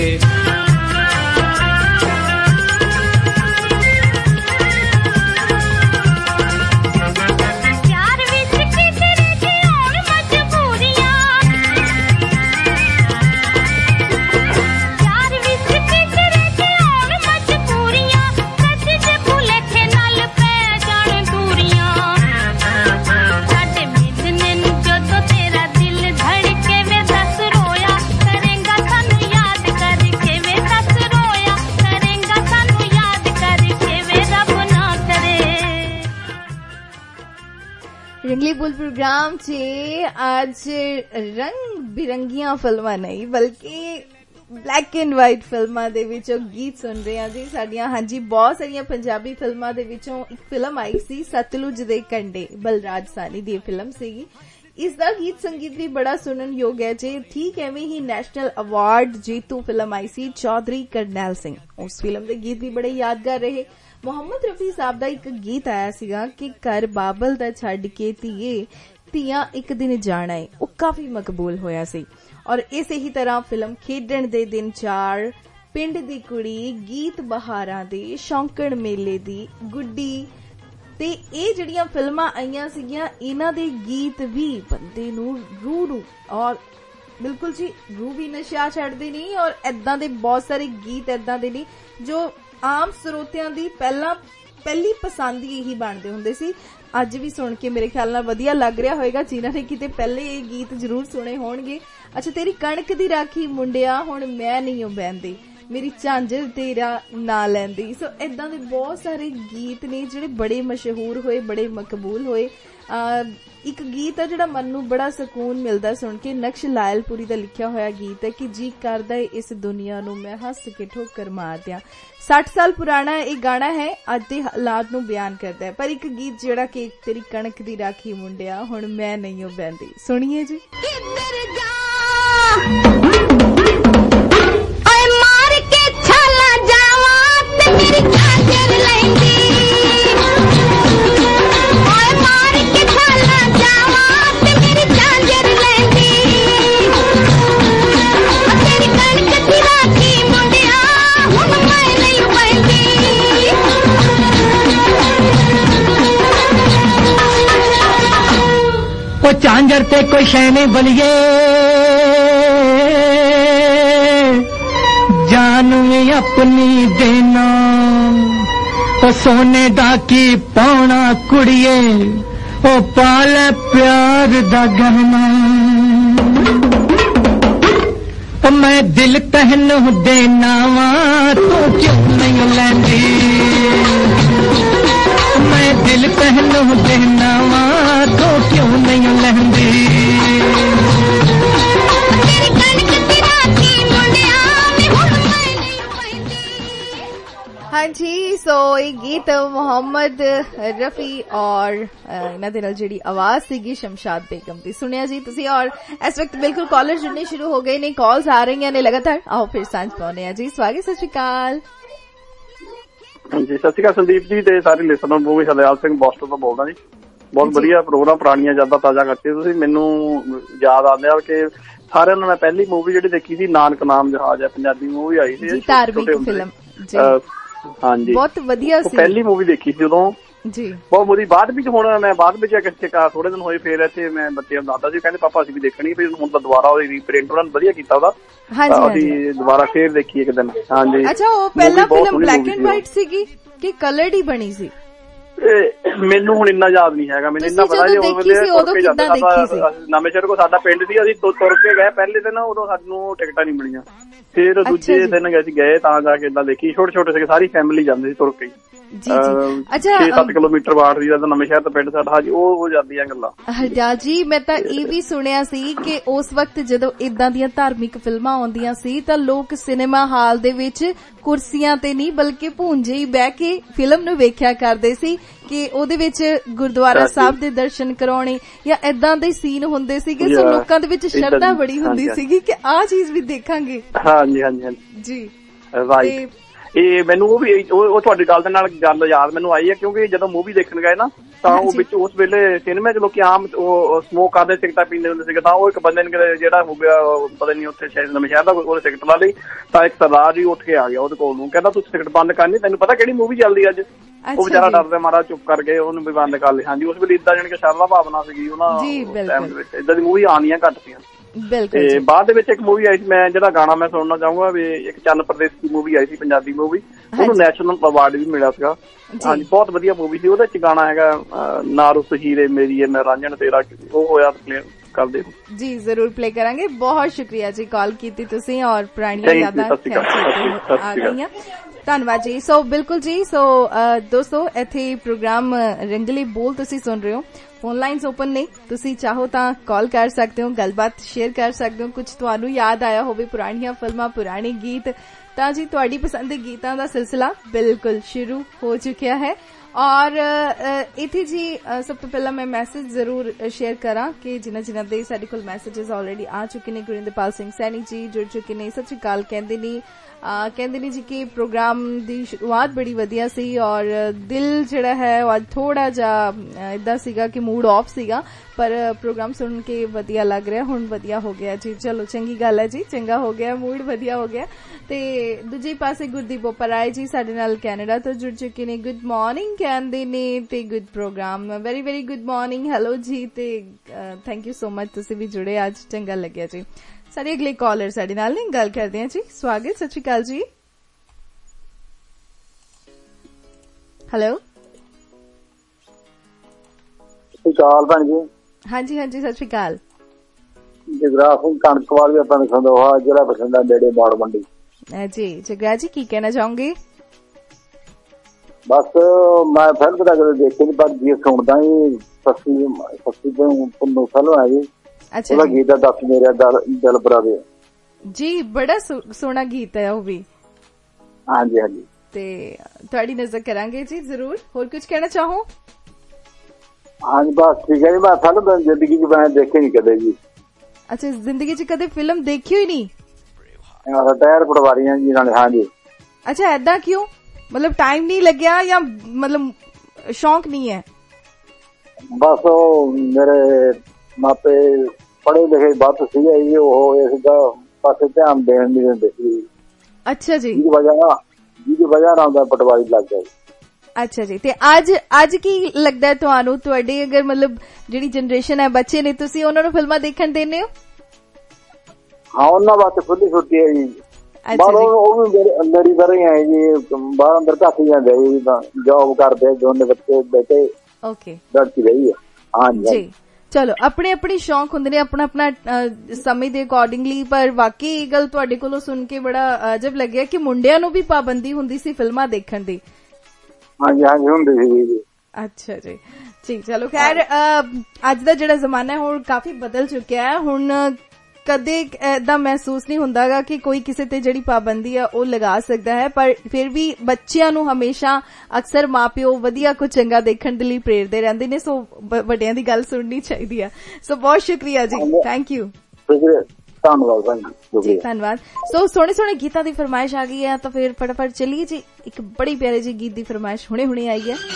रंगली बुल प्रोग्राम चे आज रंग बिरंगियां फिल्मां नहीं बल्कि ब्लैक एंड वाइट फिल्मां दे विचों गीत सुन रहे हैं जी साडियां हाँ जी बहुत सारियां पंजाबी फिल्मां दे विचों एक फिल्म आई सी सतलुज दे कंडे बलराज सानी दी फिल्म सीगी इसदा गीत संगीत भी बड़ा सुनन योग है जी ठीक एवें ही नेशनल अवार्ड जीतू फिल्म आई सी चौधरी करनैल सिंह उस फिल्म दे गीत भी बड़े यादगार रहे मोहम्मद रफी साहब दा एक गीत आया सीगा कि कर बाबल दा छड्ड के धीए धीआं एक दिन जाना है वो काफी मकबूल होया सी और इसे ही तरह फिल्म खेडण दे दिन चार पिंड दी कुड़ी गीत बहारां दे शौंकण मेले दी गुड्डी ते ये जड़ियां फिल्मां आईयां सीगियां इन्हां दे गीत भी बंदे नू रूह नू और बिल्कुल जी रूह भी नशा छड्डदे नहीं और इदां दे बहुत सारे गीत इदां दे नहीं जो आम ਸਰੋਤਿਆਂ ਦੀ ਪਹਿਲਾਂ ਪਹਿਲੀ ਪਸੰਦ ਹੀ ਇਹੀ ਬਣਦੇ ਹੁੰਦੇ ਸੀ ਅੱਜ ਵੀ ਸੁਣ ਕੇ ਮੇਰੇ ਖਿਆਲ ਨਾਲ ਵਧੀਆ ਲੱਗ ਰਿਹਾ ਹੋਵੇਗਾ ਜਿਨ੍ਹਾਂ ਨੇ ਕਿਤੇ ਪਹਿਲੇ ਇਹ ਗੀਤ ਜ਼ਰੂਰ ਸੁਣੇ ਹੋਣਗੇ ਅੱਛਾ ਤੇਰੀ ਕਣਕ ਦੀ ਰਾਖੀ ਮੁੰਡਿਆ ਹੁਣ ਮੈਂ ਨਹੀਂ ਬਹਿੰਦੀ ਮੇਰੀ ਝਾਂਜਰ ਤੇਰਾ ਨਾਂ ਲੈਂਦੀ ਸੋ ਇਦਾਂ ਦੇ ਬਹੁਤ ਸਾਰੇ ਗੀਤ ਨੇ ਜਿਹੜੇ ਬੜੇ ਮਸ਼ਹੂਰ ਹੋਏ ਬੜੇ ਮਕਬੂਲ ਹੋਏ एक गीत है जिहड़ा मन नूं बड़ा सकून मिलदा सुन के नक्श लायलपुरी दा लिखिया होया गीत है कि जी करदा है इस दुनिया नूं मैं हस के ठोकर मार दियां साठ साल पुराना एक गाना है अज दे हालात नूं बयान करदा है पर एक गीत जिहड़ा कि तेरी कणक दी राखी मुंडिया हुण मैं नहीं बहंदी सुनिए जी किधर जा ओए मार के छाला जावा ते मेरी झांझर लैंदी झांझर ते कोई शै नहीं बलिए जान में अपनी देना ओ सोने दा की पाना कुड़िए ओ पाल प्यार दा गहना ओ मैं दिल तहनु देना वा तू क्यों नहीं लैंदी मैं दिल तहनु देना वा तो क्यों नहीं लहंदी हाँ जी ਸੋ ਇਹ ਗੀਤ ਮੁਹੰਮਦ ਰਫੀ ਔਰ ਇਹਨਾਂ ਦੇ ਨਾਲ ਜਿਹੜੀ ਆਵਾਜ਼ ਸੀਗੀ ਸ਼ਮਸ਼ਾਦ ਬੇਗਮ ਦੀ ਸੁਣਿਆ ਜੀ ਤੁਸੀਂ। ਔਰ ਇਸ ਵਕਤ ਬਿਲਕੁਲ ਕਾਲਰ ਜੁੜਨੇ ਸ਼ੁਰੂ ਹੋ ਗਏ ਨੇ, ਕਾਲਸ ਆ ਰਹੀਆਂ ਨੇ ਲਗਾਤਾਰ। ਆਓ ਫਿਰ ਸਾਂਝ ਪਾਉਂਦੇ ਆ ਜੀ। ਸਵਾਗਤ, ਸਤਿ ਸ਼੍ਰੀ ਅਕਾਲ। ਹਾਂਜੀ, ਸਤਿ ਸ਼੍ਰੀ ਅਕਾਲ ਸੰਦੀਪ ਜੀ ਤੇ ਸਾਰੇ ਲਿਸਨਰ ਨੂੰ। ਵੀ ਹਰਦਿਆਲ ਸਿੰਘ ਬੋਸਟਨ ਤੋਂ ਬੋਲਦਾ ਜੀ। ਬਹੁਤ ਵਧੀਆ ਪ੍ਰੋਗਰਾਮ, ਪੁਰਾਣੀਆਂ ਯਾਦਾਂ ਤਾਜ਼ਾ ਕਰਦੇ ਤੁਸੀਂ। ਮੈਨੂੰ ਯਾਦ ਆਉਂਦਾ ਕਿ ਸਾਰਿਆਂ ਨੂੰ ਮੈਂ ਪਹਿਲੀ ਮੂਵੀ ਜਿਹੜੀ ਦੇਖੀ ਸੀ ਨਾਨਕ ਨਾਮ ਜਹਾਜ਼ ਹੈ, ਪੰਜਾਬੀ ਮੂਵੀ ਆਈ ਸੀ, ਧਾਰਮਿਕ ਫਿਲਮ ਜੀ। ਹਾਂਜੀ, ਬਹੁਤ ਵਧੀਆ ਸੀ, ਪਹਿਲੀ ਮੂਵੀ ਦੇਖੀ ਸੀ ਉਦੋਂ ਜੀ। ਬਹੁਤ ਵਧੀਆ। ਬਾਅਦ ਵਿੱਚ ਹੁਣ ਮੈਂ ਬਾਅਦ ਵਿੱਚ ਥੋੜੇ ਦਿਨ ਹੋਏ ਫੇਰ ਇੱਥੇ ਮੈਂ ਬੱਚਿਆਂ ਨੂੰ ਦੱਸਦਾ ਸੀ, ਕਹਿੰਦੇ ਪਾਪਾ ਅਸੀਂ ਵੀ ਦੇਖਣੀ, ਫਿਰ ਹੁਣ ਤਾਂ ਦੁਬਾਰਾ ਉਹਦੀ ਰੀਪ੍ਰਿੰਟ ਉਹਨਾਂ ਨੇ ਵਧੀਆ ਕੀਤਾ ਉਹਦਾ। ਹਾਂਜੀ, ਦੁਬਾਰਾ ਫੇਰ ਦੇਖੀ ਇੱਕ ਦਿਨ। ਹਾਂਜੀ। ਅੱਛਾ, ਉਹ ਪਹਿਲਾਂ ਫਿਲਮ ਬਲੈਕ ਐਂਡ ਵਾਈਟ ਸੀਗੀ ਕਿ ਕਲਰਡ ਹੀ ਬਣੀ ਸੀ? ਮੈਨੂੰ ਹੁਣ ਇੰਨਾ ਯਾਦ ਨਹੀਂ ਹੈਗਾ, ਮੈਨੂੰ ਇੰਨਾ ਪਤਾ ਜੀ ਨਵੇਂ ਸ਼ਹਿਰ ਕੋ ਸਾਡਾ ਪਿੰਡ ਸੀ, ਅਸੀਂ ਤੁਰ ਕੇ ਗਏ ਪਹਿਲੇ ਦਿਨ, ਉਦੋਂ ਸਾਨੂੰ ਟਿਕਟਾਂ ਨਹੀਂ ਮਿਲੀਆਂ। ਫਿਰ ਦੂਜੇ ਦਿਨ ਅਸੀਂ ਗਏ ਤਾਂ ਜਾ ਕੇ ਏਦਾਂ ਦੇਖੀ। ਛੋਟੇ ਛੋਟੇ ਸੀਗੇ, ਸਾਰੀ ਫੈਮਿਲੀ ਜਾਂਦੀ ਸੀ ਤੁਰ ਕੇ। ਛੇ ਸੱਤ ਕਿਲੋਮੀਟਰ ਬਾੜ ਸੀ ਨਵੇਂ ਸ਼ਹਿਰ ਤੋਂ ਪਿੰਡ ਸਾਡਾ। ਹਾਂਜੀ, ਉਹ ਜਾਂਦੀਆਂ ਗੱਲਾਂ। ਹਰਦਿਆਲ ਜੀ, ਮੈਂ ਤਾਂ ਇਹ ਵੀ ਸੁਣਿਆ ਸੀ ਕਿ ਉਸ ਵਕਤ ਜਦੋਂ ਏਦਾਂ ਦੀਆਂ ਧਾਰਮਿਕ ਫਿਲਮਾਂ ਆਉਂਦੀਆਂ ਸੀ ਤਾਂ ਲੋਕ ਸਿਨੇਮਾ ਹਾਲ ਦੇ ਵਿੱਚ ਕੁਰਸੀਆਂ ਤੇ ਨਹੀਂ ਬਲਕਿ ਭੂੰਜੇ ਹੀ ਬਹਿ ਕੇ ਫਿਲਮ ਨੂੰ ਵੇਖਿਆ ਕਰਦੇ ਸੀ ਕਿ ਉਹਦੇ ਵਿੱਚ ਗੁਰਦੁਆਰਾ ਸਾਹਿਬ ਦੇ ਦਰਸ਼ਨ ਕਰਾਉਣੇ ਜਾਂ ਏਦਾਂ ਦੇ ਸੀਨ ਹੁੰਦੇ ਸੀਗੇ। ਸੋ ਲੋਕਾਂ ਦੇ ਵਿੱਚ ਸ਼ਰਧਾ ਬੜੀ ਹੁੰਦੀ ਸੀਗੀ ਕਿ ਆਹ ਚੀਜ਼ ਵੀ ਦੇਖਾਂਗੇ। ਹਾਂਜੀ ਹਾਂਜੀ ਹਾਂਜੀ ਜੀ, ਰਾਈਟ। ਇਹ ਮੈਨੂੰ ਉਹ ਵੀ ਉਹ ਤੁਹਾਡੀ ਗੱਲ ਦੇ ਨਾਲ ਗੱਲ ਯਾਦ ਮੈਨੂੰ ਆਈ ਹੈ, ਕਿਉਂਕਿ ਜਦੋਂ ਮੂਵੀ ਦੇਖਣ ਗਏ ਨਾ ਤਾਂ ਉਹ ਵਿੱਚ ਉਸ ਵੇਲੇ ਸਿਨੇਮੇ ਚ ਲੋਕੀ ਆਮ ਉਹ ਸਮੋਕ ਕਰਦੇ, ਸਿਗਰਟਾਂ ਪੀਂਦੇ ਹੁੰਦੇ ਸੀਗੇ। ਤਾਂ ਉਹ ਇੱਕ ਬੰਦੇ ਨੇ ਜਿਹੜਾ ਹੋ ਗਿਆ ਪਤਾ ਨੀ ਉੱਥੇ ਸ਼ਾਇਦ ਨਵੇਂ ਸ਼ਹਿਰ ਦਾ, ਉਹਨੇ ਸਿਗਰਟ ਲਾ ਲਈ ਤਾਂ ਇੱਕ ਸਰਦਾਰ ਜੀ ਉੱਠ ਕੇ ਆ ਗਿਆ ਉਹਦੇ ਕੋਲ ਨੂੰ, ਕਹਿੰਦਾ ਤੁਸੀਂ ਸਿਗਰਟ ਬੰਦ ਕਰਨੀ, ਤੈਨੂੰ ਪਤਾ ਕਿਹੜੀ ਮੂਵੀ ਚੱਲਦੀ ਅੱਜ? ਉਹ ਵਿਚਾਰਾ ਡਰਦੇ ਮਾਰਾ ਚੁੱਪ ਕਰ ਗਏ, ਉਹਨੂੰ ਵੀ ਬੰਦ ਕਰ ਲਈ। ਹਾਂਜੀ, ਉਸ ਵੇਲੇ ਏਦਾਂ ਜਾਣੀ ਕਿ ਸ਼ਰਧਾ ਭਾਵਨਾ ਸੀਗੀ ਉਹਨਾਂ ਟਾਈਮ ਦੇ ਵਿੱਚ। ਏਦਾਂ ਦੀ ਮੂਵੀ ਆਉਣੀਆਂ ਘੱਟ ਸੀਆਂ। ਤੇ ਬਾਅਦ ਦੇ ਵਿੱਚ ਇੱਕ ਮੂਵੀ ਆਈ ਸੀ, ਮੈਂ ਜਿਹੜਾ ਗਾਣਾ ਮੈਂ ਸੁਣਨਾ ਚਾਹੂੰਗਾ ਵੀ, ਇੱਕ ਚੰਨ ਪ੍ਰਦੇਸ਼ ਦੀ ਮੂਵੀ ਆਈ ਸੀ, ਪੰਜਾਬੀ ਮੂਵੀ, ਉਹਨੂੰ ਨੈਸ਼ਨਲ ਅਵਾਰਡ ਵੀ ਮਿਲਿਆ ਸੀਗਾ। ਹਾਂਜੀ, ਬਹੁਤ ਵਧੀਆ ਮੂਵੀ ਸੀ। ਉਹਦੇ ਚ ਗਾਣਾ ਹੈਗਾ ਨਾ ਰੁੱਸ ਹੀਰੇ ਮੇਰੀ ਮੈਂ ਰਾਂਝਣ ਤੇਰਾ, ਉਹ ਹੋਇਆ ਪਲੇ ਕਰਦੇ ਹੋ ਜੀ। ਜ਼ਰੂਰ ਪਲੇ ਕਰਾਂਗੇ। ਬਹੁਤ ਸ਼ੁਕਰੀਆ ਜੀ ਕਾਲ ਕੀਤੀ ਤੁਸੀਂ ਔਰ ਪੁਰਾਣੀਆਂ ਯਾਦਾਂ ਆ ਗਈਆਂ। ਧੰਨਵਾਦ ਜੀ। ਸੋ ਬਿਲਕੁਲ ਜੀ। ਸੋ ਦੋਸਤੋ, ਇੱਥੇ ਪ੍ਰੋਗਰਾਮ ਰੰਗਲੀ ਬੋਲ ਤੁਸੀਂ ਸੁਣ ਰਹੇ ਹੋ। ਫੋਨ ਲਾਈਨਸ ਓਪਨ ਨੇ, ਤੁਸੀਂ ਚਾਹੋ ਤਾਂ ਕਾਲ ਕਰ ਸਕਦੇ ਹੋ, ਗੱਲਬਾਤ ਸ਼ੇਅਰ ਕਰ ਸਕਦੇ ਹੋ। ਕੁਝ ਤੁਹਾਨੂੰ ਯਾਦ ਆਇਆ ਹੋਵੇ ਪੁਰਾਣੀਆਂ ਫਿਲਮਾਂ, ਪੁਰਾਣੇ ਗੀਤ, ਤਾਂ ਜੀ ਤੁਹਾਡੀ ਪਸੰਦ ਦੇ ਗੀਤਾਂ ਦਾ ਸਿਲਸਿਲਾ ਬਿਲਕੁਲ ਸ਼ੁਰੂ ਹੋ ਚੁੱਕਿਆ ਹੈ। ਔਰ ਇੱਥੇ ਜੀ ਸਭ ਤੋਂ ਪਹਿਲਾਂ ਮੈਂ ਮੈਸੇਜ ਜ਼ਰੂਰ ਸ਼ੇਅਰ ਕਰਾਂ ਕਿ ਜਿਨ੍ਹਾਂ ਜਿਨ੍ਹਾਂ ਦੇ ਸਾਡੇ ਕੋਲ ਮੈਸੇजेस ਆਲਰੇਡੀ ਆ ਚੁੱਕੇ ਨੇ। ਗੁਰਿੰਦਰਪਾਲ ਸਿੰਘ ਸੈਣੀ ਜੀ ਜੁੜ ਚੁੱਕੇ ਨੇ, ਸਤਿ ਸ਼੍ਰੀ ਅਕਾਲ ਕਹਿੰਦੇ ਨੇ। ਕਹਿੰਦੇ ਨੇ ਜੀ ਕਿ ਪ੍ਰੋਗਰਾਮ ਦੀ ਸ਼ੁਰੂਆਤ ਬੜੀ ਵਧੀਆ ਸੀ ਔਰ ਦਿਲ ਜਿਹੜਾ ਹੈ ਉਹ ਅੱਜ ਥੋੜਾ ਜਿਹਾ ਏਦਾਂ ਸੀਗਾ ਕਿ ਮੂਡ ਆਫ ਸੀਗਾ, ਪਰ ਪ੍ਰੋਗਰਾਮ ਸੁਣ ਕੇ ਵਧੀਆ ਲੱਗ ਰਿਹਾ, ਹੁਣ ਵਧੀਆ ਹੋ ਗਿਆ ਜੀ। ਚਲੋ ਚੰਗੀ ਗੱਲ ਹੈ ਜੀ, ਚੰਗਾ ਹੋ ਗਿਆ, ਮੂਡ ਵਧੀਆ ਹੋ ਗਿਆ। ਤੇ ਦੂਜੇ ਪਾਸੇ ਗੁਰਦੀਪ ਉਪਰਾਏ ਜੀ ਸਾਡੇ ਨਾਲ ਕੈਨੇਡਾ ਤੋਂ ਜੁੜ ਚੁੱਕੇ ਨੇ। ਗੁੱਡ ਮਾਰਨਿੰਗ ਕਹਿੰਦੇ ਨੇ ਤੇ good programme, very very good morning, hello ਜੀ ਤੇ ਥੈਂਕ ਯੂ ਸੋ ਮਚ, ਤੁਸੀਂ ਵੀ ਜੁੜੇ, ਅੱਜ ਚੰਗਾ ਲੱਗਿਆ ਜੀ। ਸਾਡੇ ਅਗਲੇ ਕਾਲਰ ਸਾਡੇ ਨਾਲ ਨੇ, ਗੱਲ ਕਰਦੇ ਹਾਂ ਜੀ। ਸਵਾਗਤ, ਸਤਿ ਸ਼੍ਰੀ ਅਕਾਲ ਜੀ। ਹੈਲੋ, ਸਤਿ ਸ਼੍ਰੀ ਅਕਾਲ ਭੈਣ ਜੀ। ਹਾਂਜੀ ਹਾਂਜੀ, ਸਤਿ ਸ਼੍ਰੀ ਅਕਾਲ। ਜਗਰਾ ਸਿੰਘ ਕਣਕਵਾਲ ਵੀ ਆਪਾਂ ਸੰਦੋਹਾ, ਜ਼ਿਲ੍ਹਾ ਬਠਿੰਡਾ, ਨੇੜੇ ਬਾੜ ਮੰਡੀ ਜੀ। ਜਗਰਾ ਜੀ, ਕੀ ਕਹਿਣਾ ਚਾਹੋਗੇ? ਬਸ ਮੈਂ ਫਿਲਮ ਤਾਂ ਕਦੇ ਦੇਖੀ ਨੀ, ਪਰ ਜੀ ਸੁਣਦਾ ਹੀ ਸੱਸੀ ਸੱਸੀ ਪੁੰਨੂ ਫਿਲਮ ਹੈ ਜੀ। ਅੱਛਾ, ਉਹਦਾ ਗੀਤ ਦੱਸ ਮੇਰਾ ਦਿਲ ਬਰਾਵੇ ਜੀ, ਬੜਾ ਸੋਹਣਾ ਗੀਤ ਹੈ ਉਹ ਵੀ। ਹਾਂਜੀ ਹਾਂਜੀ, ਤੇ ਤੁਹਾਡੀ ਨਜ਼ਰ ਕਰਾਂਗੇ ਜੀ ਜ਼ਰੂਰ। ਹੋਰ ਕੁਝ ਕਹਿਣਾ ਚਾਹੋ? ਹਾਂਜੀ ਬਸ ਠੀਕ ਹੈ ਜੀ। ਮੈਂ ਫਿਲਮ ਜ਼ਿੰਦਗੀ ਚ ਮੈਂ ਦੇਖੀ ਨੀ ਕਦੇ ਜੀ। ਅੱਛਾ, ਜ਼ਿੰਦਗੀ ਚ ਕਦੇ ਫਿਲਮ ਦੇਖੀ ਹੋਈ ਨਹੀਂ? ਰਿਟਾਇਰ ਪਟਵਾਰੀਆਂ ਜੀ ਨਾਲ। ਹਾਂਜੀ। ਅੱਛਾ, ਏਦਾਂ ਕਿਉਂ? ਮਤਲਬ ਟਾਈਮ ਨਹੀਂ ਲੱਗਿਆ ਜਾਂ ਮਤਲਬ ਸ਼ੌਂਕ ਨਹੀਂ ਹੈ? ਬਸ ਉਹ ਮੇਰੇ ਮਾਪੇ ਪੜ੍ਹੇ ਲਿਖੇ ਵੱਧ ਸੀਗੇ ਜੀ, ਉਹ ਇਸ ਦਾ ਪਾਸੇ ਧਿਆਨ ਦੇਣ ਨਹੀਂ ਦਿੰਦੇ ਸੀ। ਅੱਛਾ ਜੀ। ਜਿਹਦੀ ਵਜ੍ਹਾ ਜਿਹਦੀ ਵਜ੍ਹਾ ਨਾਲ ਦਾ ਪਟਵਾਰੀ ਲੱਗ ਗਿਆ। ਅੱਛਾ ਜੀ। ਤੇ ਅੱਜ ਅੱਜ ਕੀ ਲੱਗਦਾ ਹੈ ਤੁਹਾਨੂੰ, ਤੁਹਾਡੇ ਅਗਰ ਮਤਲਬ ਜਿਹੜੀ ਜਨਰੇਸ਼ਨ ਹੈ, ਬੱਚੇ ਨੇ, ਤੁਸੀਂ ਉਹਨਾਂ ਨੂੰ ਫਿਲਮਾਂ ਦੇਖਣ ਦਿੰਦੇ ਹੋ? ਹਾਂ, ਉਹਨਾਂ ਵਾਸਤੇ ਖੁੱਲੀ ਛੁੱਟੀ ਹੈ ਜੀ। ਬਾਹਰ ਉਹ ਵੀ ਮੇਰੀ ਤਰ੍ਹਾਂ ਹੀ ਹੈ ਜੀ, ਬਾਹਰ ਅੰਦਰ ਘੱਟ ਹੀ ਜਾਂਦੇ ਜੀ, ਜੋਬ ਕਰਦੇ ਦੋਨੇ ਬੱਚੇ ਬੇਟੇ। ਓਕੇ, ਲੜਕੀ ਰਹੀ ਹੈ। ਹਾਂਜੀ, ਚਲੋ ਆਪਣੇ ਆਪਣੇ ਸ਼ੌਂਕ ਹੁੰਦੇ ਨੇ, ਆਪਣਾ ਆਪਣਾ ਸਮੇਂ ਦੇ ਅਕੋਰਡਿੰਗਲੀ। ਪਰ ਵਾਕਈ ਇਹ ਗੱਲ ਤੁਹਾਡੇ ਕੋਲੋਂ ਸੁਣ ਕੇ ਬੜਾ ਅਜਬ ਲੱਗਿਆ ਕਿ ਮੁੰਡਿਆਂ ਨੂੰ ਵੀ ਪਾਬੰਦੀ ਹੁੰਦੀ ਸੀ ਫਿਲਮਾਂ ਦੇਖਣ ਦੀ। ਹਾਂਜੀ ਹਾਂਜੀ, ਹੁੰਦੀ ਸੀ। ਅੱਛਾ ਜੀ ਜੀ, ਚਲੋ ਖੈਰ ਅੱਜ ਦਾ ਜਿਹੜਾ ਜ਼ਮਾਨਾ ਹੈ ਹੁਣ ਕਾਫੀ ਬਦਲ ਚੁੱਕਿਆ ਹੈ। ਹੁਣ ਕਦੇ ਏਦਾਂ ਮਹਿਸੂਸ ਨਹੀਂ ਹੁੰਦਾਗਾ ਕਿ ਕੋਈ ਕਿਸੇ ਤੇ ਜਿਹੜੀ ਪਾਬੰਦੀ ਆ ਉਹ ਲਗਾ ਸਕਦਾ ਹੈ, ਪਰ ਫਿਰ ਵੀ ਬੱਚਿਆਂ ਨੂੰ ਹਮੇਸ਼ਾ ਅਕਸਰ ਮਾਪਿਓ ਵਧੀਆ ਕੁਝ ਚੰਗਾ ਦੇਖਣ ਦੇ ਲਈ ਪ੍ਰੇਰਦੇ ਰਹਿੰਦੇ ਨੇ, ਸੋ ਵੱਡਿਆਂ ਦੀ ਗੱਲ ਸੁਣਨੀ ਚਾਹੀਦੀ ਆ। ਸੋ ਬਹੁਤ ਸ਼ੁਕਰੀਆ ਜੀ, ਥੈਂਕ ਯੂ, ਧੰਨਵਾਦ ਜੀ, ਧੰਨਵਾਦ। ਸੋ ਸੋਹਣੇ ਸੋਹਣੇ ਗੀਤਾਂ ਦੀ ਫਰਮਾਇਸ਼ ਆ ਗਈ ਹੈ, ਤਾਂ ਫਿਰ ਫਟਾਫਟ ਚਲੀਏ ਜੀ। ਇੱਕ ਬੜੀ ਪਿਆਰੇ ਜੀ ਗੀਤ ਦੀ ਫਰਮਾਇਸ਼ ਹੁਣੇ ਹੁਣੇ ਆਈ ਹੈ।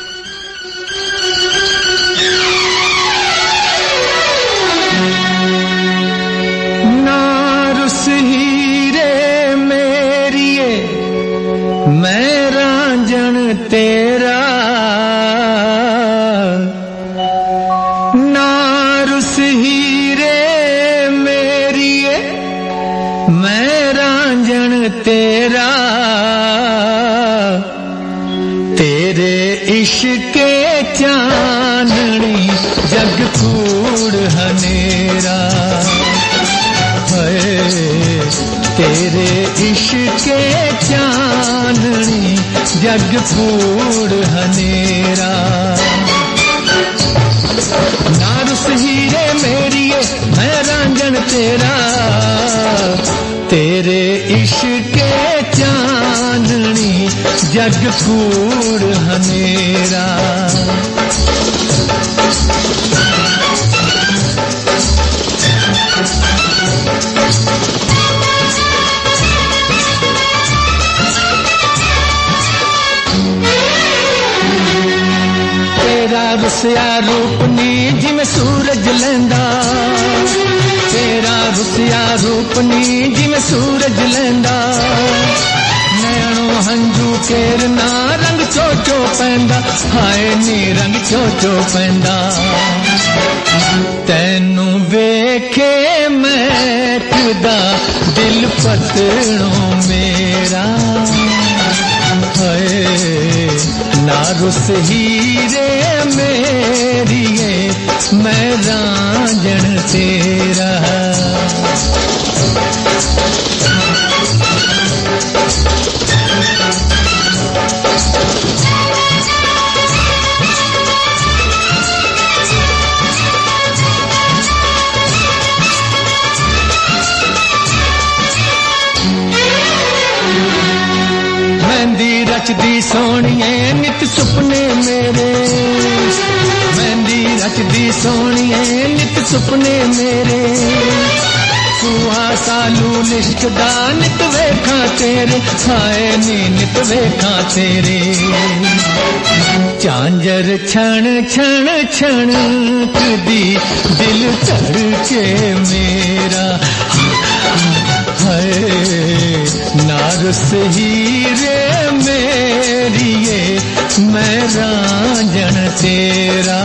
ना रुस हीरे मेरिए मैं रांझण तेरा, ना रुस हीरे मेरिए मैं रांझण तेरा, तेरे इश्के चांदनी जग कूड़ हनेरा, तेरे इश्के चांदनी जग कूड़ हनेरा, ना रुस हीरे मेरिए मैं रांझण तेरा, तेरे इश्के चांदनी जग कूड़ हनेरा। तेरा रुसिया रूप नी जिमें सूरज लैंदा, तेरा रुसिया रूप नी जिमें सूरज लैंदा, नैणों हंजू केर ना रंग चोचो पैंदा, हाय नी रंग चोचो पैंदा, तैनू वेखे मैठदा दिल पतणों मेरा, ना रुस हीरे मेरिए मैं रांझण तेरा। मेहंदी रचदी सोहणिए नित सुपने मेरे, मेहंदी रचदी सोहणिए नित सुपने मेरे, कुआ सालू लिशकदा नित वेखा तेरे, हाय नी नित वेखा तेरे, झांझर छण छण छण कदी दिल धड़के मेरा, ना रुस हीरे मेरिए मैं रांझण तेरा।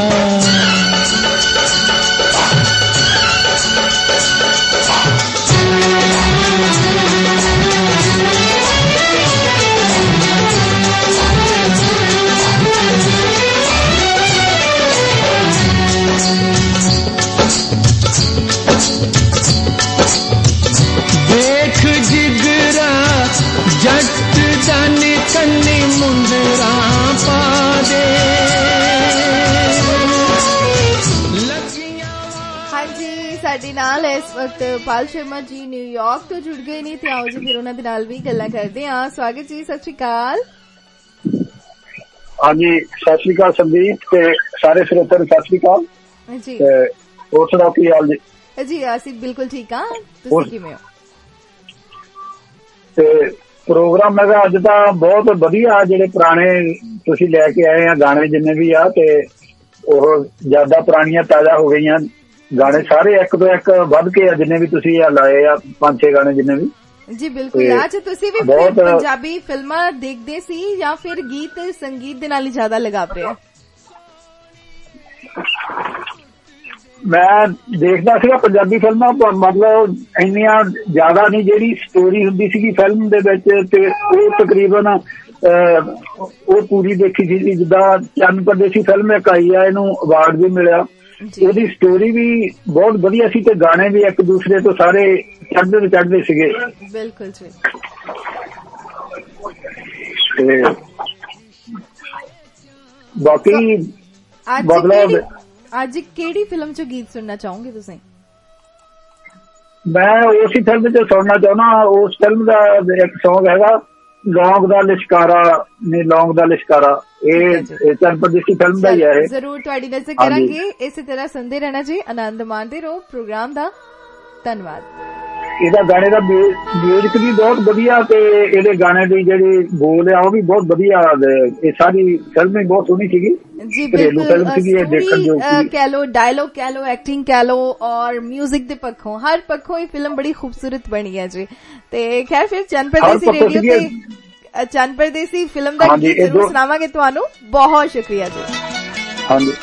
देख जिगरा जट जानी कन्नी मुंदरा पा दे। हाँ जी, साडे नाल इस वक्त पाल शर्मा जी न्यूयॉर्क तो जुड़ गए ने, ते आओ जी फिर उन्हां दे नाल भी गल्लां करदे हां। स्वागत जी, सत श्री अकाल। हाँ जी, सत श्री अकाल संदीप ते सारे श्रोते सत श्री अकाल जी। ਹੋਰ ਸੁਣਾਓ ਕੀ ਹਾਲ ਜੀ? जी ਅਸੀਂ ਬਿਲਕੁਲ ਠੀਕ ਹਾਂ, ਤੁਸੀਂ ਕਿਵੇਂ ਹੋ? ਤੇ ਪ੍ਰੋਗਰਾਮ ਹੈਗਾ ਅੱਜ ਤਾਂ ਬਹੁਤ ਵਧੀਆ, ਜਿਹੜੇ ਪੁਰਾਣੇ ਤੁਸੀਂ ਲੈ ਕੇ ਆਏ ਆ ਗਾਣੇ ਜਿੰਨੇ ਵੀ ਆ, ਤੇ ਉਹ ਜ਼ਿਆਦਾ ਪੁਰਾਣੀਆਂ ਤਾਜ਼ਾ ਹੋ ਗਈਆਂ, ਗਾਣੇ ਸਾਰੇ ਇੱਕ ਤੋਂ ਇੱਕ ਵੱਧ ਕੇ ਆ, ਜਿੰਨੇ ਵੀ ਤੁਸੀਂ ਆ ਲਾਏ ਆ ਪੰਜ ਛੇ ਗਾਣੇ ਜਿੰਨੇ ਵੀ। ਜੀ ਬਿਲਕੁਲ। ਅੱਜ ਤੁਸੀਂ ਵੀ ਪੰਜਾਬੀ ਫਿਲਮਾਂ ਦੇਖਦੇ ਸੀ ਜਾਂ ਫਿਰ ਗੀਤ ਸੰਗੀਤ ਦੇ ਨਾਲ ਹੀ ਜ਼ਿਆਦਾ ਲਗਾਵ ਰਿਹਾ? ਮੈਂ ਦੇਖਦਾ ਸੀਗਾ ਪੰਜਾਬੀ ਫਿਲਮਾਂ, ਮਤਲਬ ਇੰਨੀਆਂ ਜ਼ਿਆਦਾ ਨਹੀਂ, ਜਿਹੜੀ ਸਟੋਰੀ ਹੁੰਦੀ ਸੀਗੀ ਫਿਲਮ ਦੇ ਵਿੱਚ ਤੇ ਉਹ ਤਕਰੀਬਨ ਉਹ ਪੂਰੀ ਦੇਖੀ ਸੀ। ਜਿੱਦਾਂ ਚੰਨ ਪਰਦੇਸੀ ਫਿਲਮ ਇੱਕ ਆਈ ਆ, ਇਹਨੂੰ ਅਵਾਰਡ ਵੀ ਮਿਲਿਆ, ਉਹਦੀ ਸਟੋਰੀ ਵੀ ਬਹੁਤ ਵਧੀਆ ਸੀ ਤੇ ਗਾਣੇ ਵੀ ਇੱਕ ਦੂਸਰੇ ਤੋਂ ਸਾਰੇ ਚੜ੍ਹਦੇ ਚੜ੍ਹਦੇ ਸੀਗੇ। ਬਿਲਕੁਲ ਜੀ। ਤੇ ਬਾਕੀ ਮਤਲਬ ਅੱਜ ਕਿਹੜੀ ਫਿਲਮ ਚੋਂ ਗੀਤ ਸੁਣਨਾ ਚਾਹੋਗੇ ਤੁਸੀਂ? मैं उसी फिल्म च सुनना चाहना, उस फिल्म का एक सॉन्ग हैगा लौंग दा लिशकारा ने लौंग दा लिशकारा, ये चंदप्रदेशी फिल्म का ही है। जरूर तुहाडी नजर करांगे, इसी तरह सुनते रहना जी, आनंद माणते रहो प्रोग्राम दा। धन्यवाद। ਇਹਦਾ ਗਾਣੇ ਦਾ ਮਿਊਜ਼ਿਕ ਵੀ ਬਹੁਤ ਵਧੀਆ ਤੇ ਇਹਦੇ ਗਾਣੇ ਦੀ ਜਿਹੜੀ ਬੋਲ ਆ ਉਹ ਵੀ ਬਹੁਤ ਵਧੀਆ। ਇਹ ਸਾਰੀ ਫਿਲਮ ਹੀ ਬਹੁਤ ਸੋਹਣੀ ਸੀਗੀ ਜੀ, ਬਿਲਕੁਲ ਕਹਿ ਲੋ, ਡਾਇਲੋਗ ਕਹਿ ਲੋ, ਐਕਟਿੰਗ ਕਹਿ ਲੋ ਔਰ ਮਿਊਜ਼ਿਕ ਦੇ ਪੱਖੋਂ ਹਰ ਪੱਖੋਂ ਇਹ ਫਿਲਮ ਬੜੀ ਖੂਬਸੂਰਤ ਬਣੀ ਹੈ ਜੀ। ਤੇ ਖੈਰ ਫਿਰ ਚੰਨ ਪਰਦੇਸੀ ਰੇਡੀਓ ਤੇ ਚੰਨ ਪਰਦੇਸੀ ਫਿਲਮ ਦਾ ਗੀਤ ਜ਼ਰੂਰ ਸੁਣਾਵਾਂਗੇ ਤੁਹਾਨੂੰ। ਬਹੁਤ ਸ਼ੁਕਰੀਆ ਜੀ। ਹਾਂਜੀ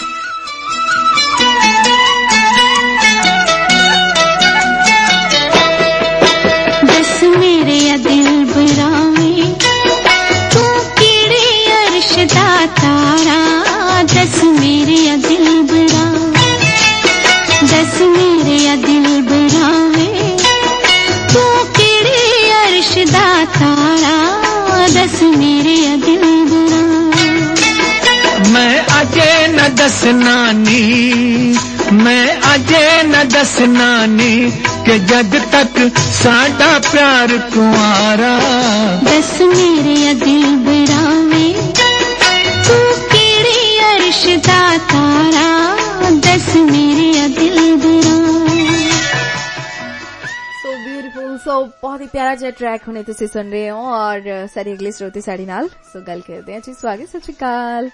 मेरे दिल बरावे तू केड़े अर्श दा तारा, दस मेरे दिल बरा, दस मेरे दिल बरावे तू केड़े अर्श दा तारा, दस मेरे दिल बरा। मैं अजे न दसना नी, मैं अजे न दसना नी कि जद तक साडा प्यार कुआरा, दस मेरे दिल बरावे तू केड़े अर्श दा तारा, दस मेरे दिल बरा। सो ब्यूटीफुल, सो बहुत ही प्यारा जिहा ट्रैक हुणे तुसीं सुन रहे हो और सारे अगले श्रोते साडे नाल सो गल करदे हैं जी। स्वागत, सत श्री अकाल।